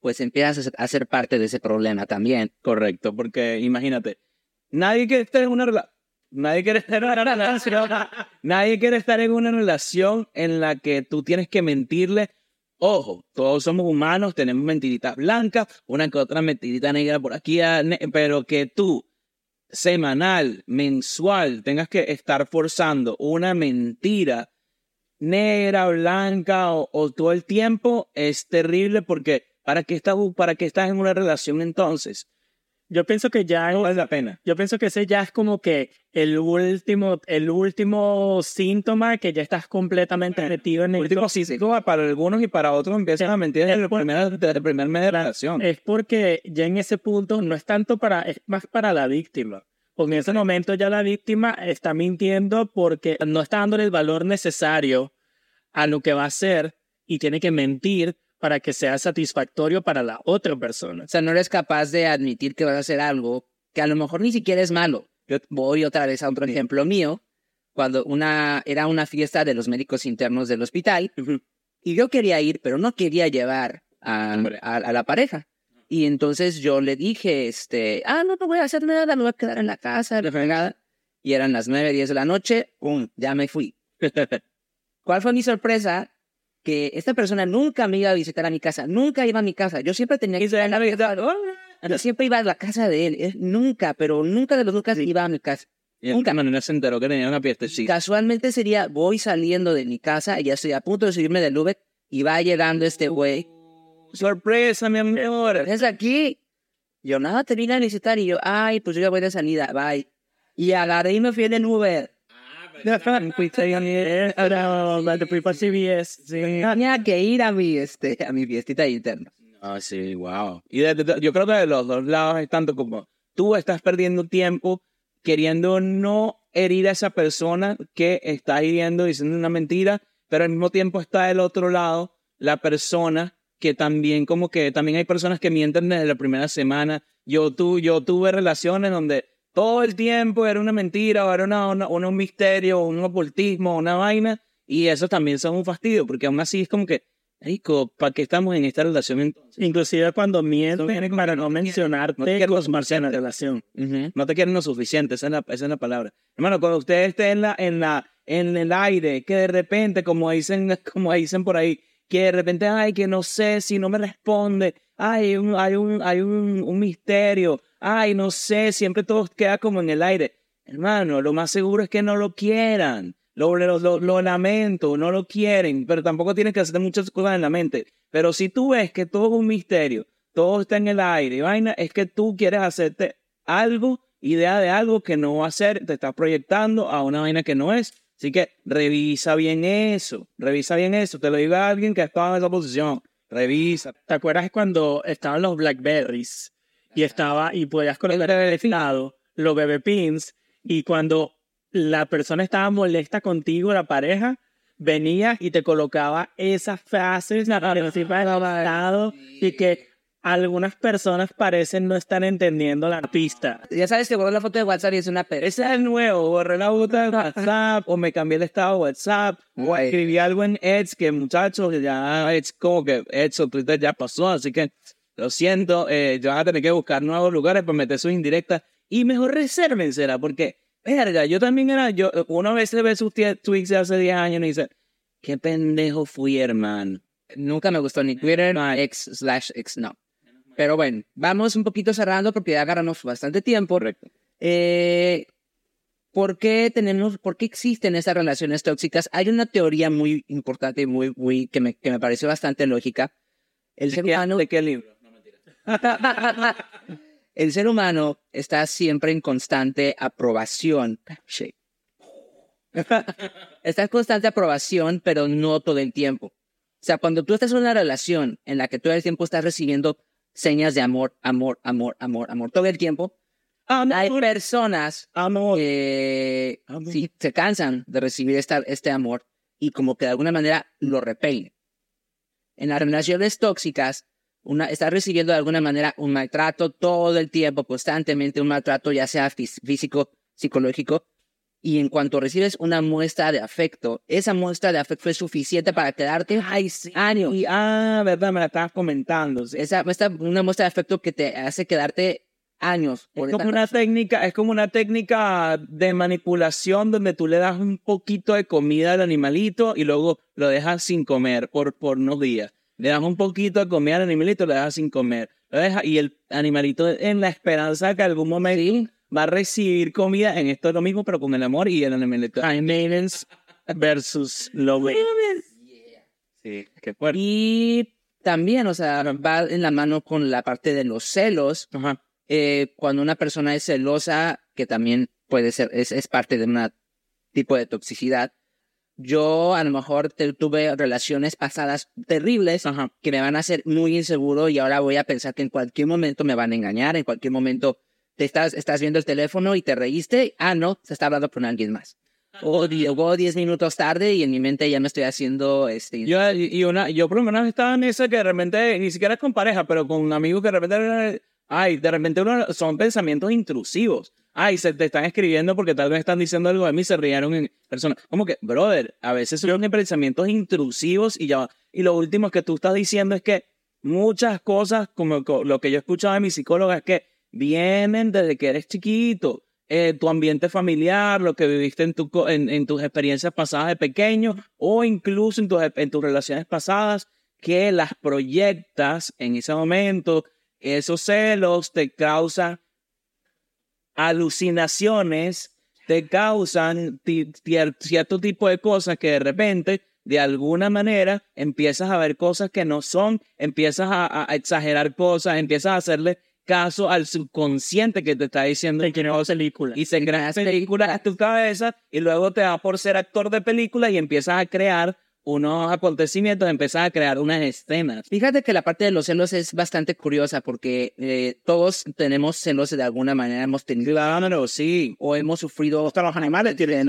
B: pues empiezas a ser parte de ese problema también.
C: Correcto, porque imagínate, nadie quiere estar en una nadie quiere estar en una relación, nadie quiere estar en una relación en la que tú tienes que mentirle. Ojo, todos somos humanos, tenemos mentiritas blancas, una que otra mentirita negra por aquí, pero que tú, semanal, mensual, tengas que estar forzando una mentira negra, blanca o todo el tiempo, es terrible porque ¿para qué estás en una relación entonces?
D: Yo pienso que ya
C: No vale la pena.
D: Yo pienso que ese ya es como que el último síntoma que ya estás completamente metido en el
C: Último síntoma para algunos y para otros empiezan a mentir desde el primer mes de relación.
D: Es porque ya en ese punto no es tanto es más para la víctima. Porque en ese momento ya la víctima está mintiendo porque no está dándole el valor necesario a lo que va a hacer y tiene que mentir para que sea satisfactorio para la otra persona.
B: O sea, no eres capaz de admitir que vas a hacer algo que a lo mejor ni siquiera es malo. Yo voy otra vez a otro ejemplo mío, cuando era una fiesta de los médicos internos del hospital, y yo quería ir, pero no quería llevar a la pareja. Y entonces yo le dije, no voy a hacer nada, me voy a quedar en la casa, la fregada. Y eran las 9:10 de la noche, ya me fui. ¿Cuál fue mi sorpresa? Que esta persona nunca me iba a visitar a mi casa, nunca iba a mi casa. Yo siempre tenía que ir a la casa. Yo siempre iba a la casa de él. Nunca, pero nunca de los nunca iba a mi casa. Nunca.
C: No se enteró que tenía una fiestecita.
B: Casualmente voy saliendo de mi casa y ya estoy a punto de subirme del Uber y va llegando este güey.
C: Sorpresa, mi amor.
B: ¿Es aquí? Yo nada, te vine a visitar y yo, pues yo ya voy de salida, bye. Y agarré y me fui en el Uber.
D: Te fui para CBS. Sí.
B: Tenía que ir a mi fiestita interna.
C: Ah, sí, wow. Y yo creo que de los dos lados es tanto como tú estás perdiendo tiempo queriendo no herir a esa persona que está hiriendo, diciendo una mentira, pero al mismo tiempo está del otro lado la persona que también también hay personas que mienten desde la primera semana. Yo tuve relaciones donde todo el tiempo era una mentira, o era un misterio, o un ocultismo, una vaina, y eso también son un fastidio, porque aún así es como que, rico, ¿para qué estamos en esta relación entonces?
D: Inclusive cuando mienten para no mencionarte
C: no
D: en la relación.
C: No te quieren lo suficiente, esa es la palabra. Hermano, cuando usted esté en el aire, que de repente, como dicen por ahí, que de repente, que no sé si no me responde, hay un misterio, no sé, siempre todo queda como en el aire. Hermano, lo más seguro es que no lo quieran. Lo lamento, no lo quieren, pero tampoco tienes que hacer muchas cosas en la mente. Pero si tú ves que todo es un misterio, todo está en el aire y vaina, es que tú quieres hacerte idea de algo que no va a ser, te estás proyectando a una vaina que no es. Así que revisa bien eso, te lo digo a alguien que estaba en esa posición, revisa.
D: ¿Te acuerdas cuando estaban los Blackberries y podías colocar el lado los bebé pins, y cuando la persona estaba molesta contigo, la pareja, venía y te colocaba esas frases y que algunas personas parecen no estar entendiendo la pista?
B: Ya sabes que borré la foto de WhatsApp y es una pereza.
C: Ese es el nuevo, borré la foto de WhatsApp o me cambié el estado de WhatsApp o escribí algo en Edge que muchachos, ya Edge como que Edge o Twitter ya pasó, así que lo siento, yo voy a tener que buscar nuevos lugares para meter sus indirectas y mejor resérvensela porque verga, uno a veces ve sus tweets de hace 10 años y dice, qué pendejo fui, hermano.
B: Nunca me gustó ni Twitter, X/X, no. Pero bueno, vamos un poquito cerrando porque ya agarramos bastante tiempo.
C: Correcto.
B: ¿Por qué existen estas relaciones tóxicas? Hay una teoría muy importante y que me pareció bastante lógica.
C: ¿De qué libro? No, mentira.
B: El ser humano está siempre en constante aprobación. Está en constante aprobación, pero no todo el tiempo. O sea, cuando tú estás en una relación en la que todo el tiempo estás recibiendo señas de amor todo el tiempo, hay personas que sí, se cansan de recibir este amor y como que de alguna manera lo repelen. En las relaciones tóxicas, está recibiendo de alguna manera un maltrato todo el tiempo, constantemente un maltrato, ya sea físico, psicológico, y en cuanto recibes una muestra de afecto, esa muestra de afecto es suficiente para quedarte años.
C: Y, verdad, me la estabas comentando. Sí.
B: Una muestra de afecto que te hace quedarte años.
C: Es como una técnica de manipulación donde tú le das un poquito de comida al animalito y luego lo dejas sin comer por unos días. Le das un poquito de comida al animalito y lo dejas sin comer. Y el animalito en la esperanza de que algún momento va a recibir comida. En esto es lo mismo, pero con el amor y el animalito.
D: Maintenance versus love.
C: Sí, qué fuerte.
B: Y también, o sea, va en la mano con la parte de los celos.
C: Ajá.
B: Cuando una persona es celosa, que también puede ser, es parte de un tipo de toxicidad. Yo a lo mejor tuve relaciones pasadas terribles que me van a hacer muy inseguro y ahora voy a pensar que en cualquier momento me van a engañar, en cualquier momento estás viendo el teléfono y te reíste, no, se está hablando con alguien más. O llegó 10 minutos tarde y en mi mente ya me estoy haciendo...
C: Yo por lo menos estaba en esa que de repente, ni siquiera es con pareja, pero con amigos que de repente... de repente son pensamientos intrusivos. Se te están escribiendo porque tal vez están diciendo algo de mí, se rieron en persona. Como que, brother, a veces son pensamientos intrusivos y ya. Y lo último que tú estás diciendo es que muchas cosas, como lo que yo he escuchado de mi psicóloga, es que vienen desde que eres chiquito. Tu ambiente familiar, lo que viviste en tus experiencias pasadas de pequeño o incluso en tus relaciones pasadas, que las proyectas en ese momento. Esos celos te causan alucinaciones, te causan cierto tipo de cosas que de repente, de alguna manera, empiezas a ver cosas que no son, empiezas a exagerar cosas, empiezas a hacerle caso al subconsciente que te está diciendo que no película. Y se crean películas en tu cabeza y luego te da por ser actor de película y empiezas a crear unos acontecimientos, empiezas a crear unas escenas.
B: Fíjate que la parte de los celos es bastante curiosa porque todos tenemos celos de alguna manera, hemos tenido, sí, o hemos sufrido, hasta los animales tienen,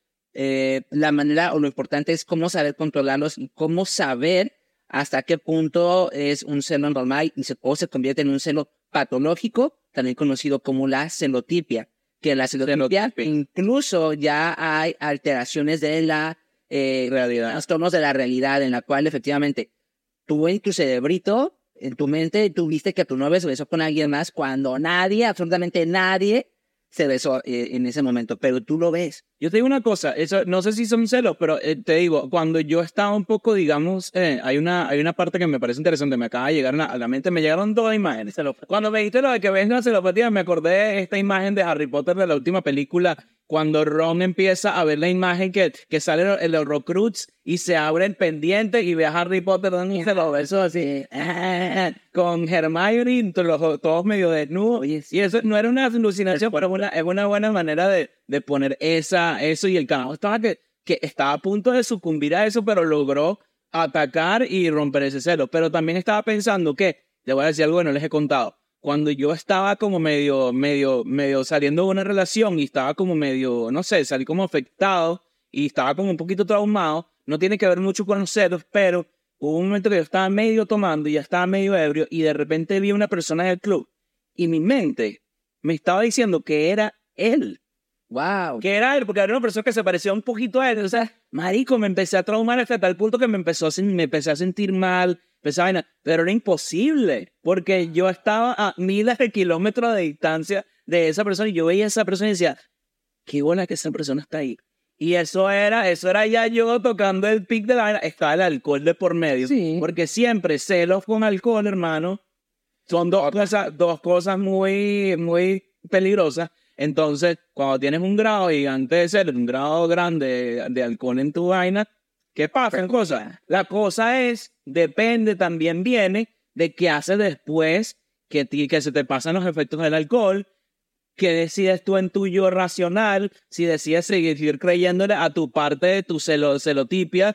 B: la manera o lo importante es cómo saber controlarlos y cómo saber hasta qué punto es un celo normal o se convierte en un celo patológico, también conocido como la celotipia, que en la celotipia incluso ya hay alteraciones de la realidad, trastornos de la realidad en la cual efectivamente tú en tu cerebrito, en tu mente, tú viste que tu novia se besó con alguien más cuando nadie, absolutamente nadie se besó en ese momento, pero tú lo ves.
C: Yo te digo una cosa, eso, no sé si son celos, pero te digo, cuando yo estaba un poco, digamos, hay una parte que me parece interesante, me acaba de llegar a la mente, me llegaron dos imágenes. Cuando me dijiste lo de que ves la celopatía, me acordé de esta imagen de Harry Potter de la última película, cuando Ron empieza a ver la imagen que sale el Horcrux y se abre el pendiente y ve a Harry Potter dándose los besos así, con Hermione, todos medio desnudos. Y eso no era una alucinación, pero es una buena manera de poner eso. Y el carajo estaba que estaba a punto de sucumbir a eso, pero logró atacar y romper ese celo. Pero también estaba pensando que, le voy a decir algo que no les he contado. Cuando yo estaba como medio saliendo de una relación y estaba como medio, no sé, salí como afectado y estaba como un poquito traumado, no tiene que ver mucho con los celos, pero hubo un momento que yo estaba medio tomando y ya estaba medio ebrio y de repente vi a una persona en el club y mi mente me estaba diciendo que era él.
B: Wow.
C: Que era él, porque era una persona que se parecía un poquito a él. O sea, marico, me empecé a traumar hasta tal punto que me empecé a sentir mal, pero era imposible, porque yo estaba a miles de kilómetros de distancia de esa persona y yo veía a esa persona y decía, qué buena que esa persona está ahí. Y eso era ya yo tocando el pic de la vaina, estaba el alcohol de por medio.
B: Sí.
C: Porque siempre celos con alcohol, hermano, son dos cosas muy, muy peligrosas. Entonces, cuando tienes un grado gigante de celos, un grado grande de alcohol en tu vaina, ¿qué pasa? La cosa viene de qué haces después que se te pasan los efectos del alcohol, qué decides tú en tu yo racional, si decides seguir creyéndole a tu parte de tu celotipia,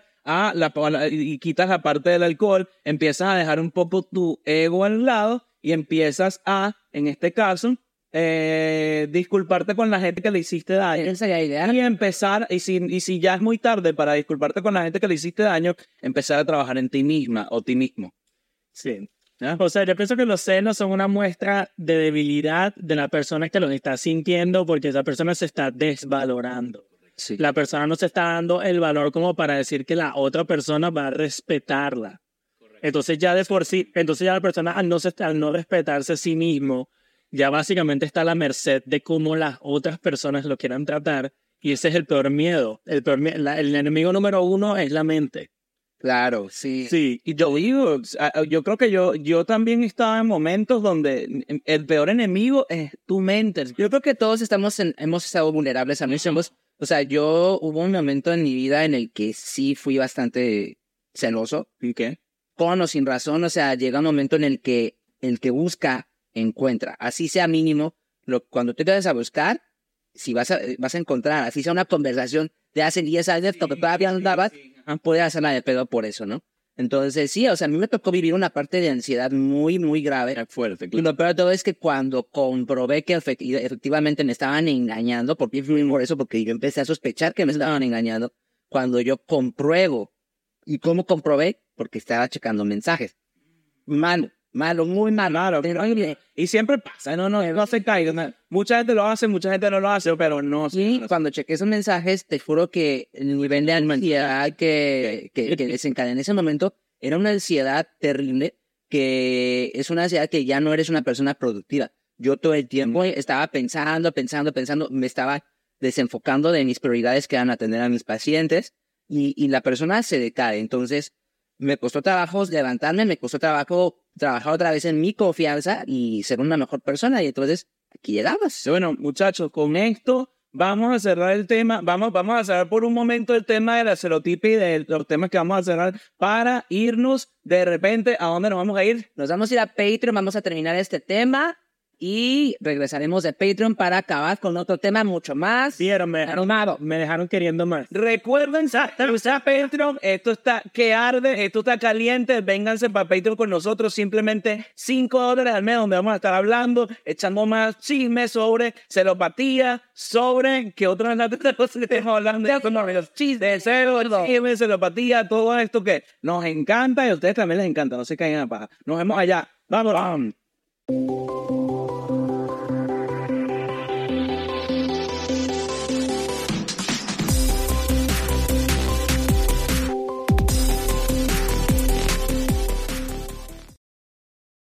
C: y quitas la parte del alcohol, empiezas a dejar un poco tu ego al lado y empiezas a, en este caso, disculparte con la gente que le hiciste daño.
B: Esa es la idea.
C: Y empezar, y si ya es muy tarde para disculparte con la gente que le hiciste daño, empezar a trabajar en ti misma o ti mismo.
D: Sí. O sea, yo pienso que los celos son una muestra de debilidad de la persona que los está sintiendo porque esa persona se está desvalorando.
B: Sí.
D: La persona no se está dando el valor como para decir que la otra persona va a respetarla. Entonces ya de por sí, entonces ya la persona al no respetarse a sí mismo, ya básicamente está a la merced de cómo las otras personas lo quieran tratar. Y ese es el peor miedo. El enemigo número 1 es la mente.
B: Claro, sí.
C: Sí, y yo digo, yo creo que yo también estaba en momentos donde el peor enemigo es tu mente.
B: Yo creo que todos hemos estado vulnerables a nosotros. O sea, hubo un momento en mi vida en el que sí fui bastante celoso.
C: ¿Y qué?
B: Con o sin razón, o sea, llega un momento en el que busca, encuentra. Así sea mínimo, cuando te quedas a buscar, si vas a encontrar, así sea una conversación de hace 10 años, que todavía andabas, puedes hacerla de pedo por eso, ¿no? Entonces, sí, o sea, a mí me tocó vivir una parte de ansiedad muy, muy grave.
C: Fuerte.
B: Y lo peor de todo es que cuando comprobé que efectivamente me estaban engañando, porque yo empecé a sospechar que me estaban engañando, cuando yo compruebo. ¿Y cómo comprobé? Porque estaba checando mensajes. Malo, muy malo.
C: Claro. Y siempre pasa, no se caiga. Mucha gente lo hace, mucha gente no lo hace, pero no.
B: Sí, cuando chequé esos mensajes, te juro que el nivel de ansiedad que desencadené en ese momento era una ansiedad terrible, que es una ansiedad que ya no eres una persona productiva. Yo todo el tiempo estaba pensando, me estaba desenfocando de mis prioridades que eran atender a mis pacientes y la persona se decae. Entonces, me costó trabajo levantarme, me costó trabajo trabajar otra vez en mi confianza y ser una mejor persona. Y entonces, aquí llegabas.
C: Bueno, muchachos, con esto vamos a cerrar el tema. Vamos a cerrar por un momento el tema de la celotipia y de los temas que vamos a cerrar para irnos de repente. ¿A dónde nos vamos a ir?
B: Nos vamos a ir a Patreon, vamos a terminar este tema y regresaremos de Patreon para acabar con otro tema mucho más
D: armado. Me dejaron queriendo más.
C: Recuerden usar Patreon. Esto está que arde, esto está caliente. Vénganse para Patreon con nosotros. Simplemente $5 al mes, donde vamos a estar hablando, echando más chismes sobre celopatía, sobre que otras cosas que estamos hablando de chismes, chismes, celopatía, todo esto que nos encanta y a ustedes también les encanta. No se caigan a paja. Nos vemos allá. Vamos.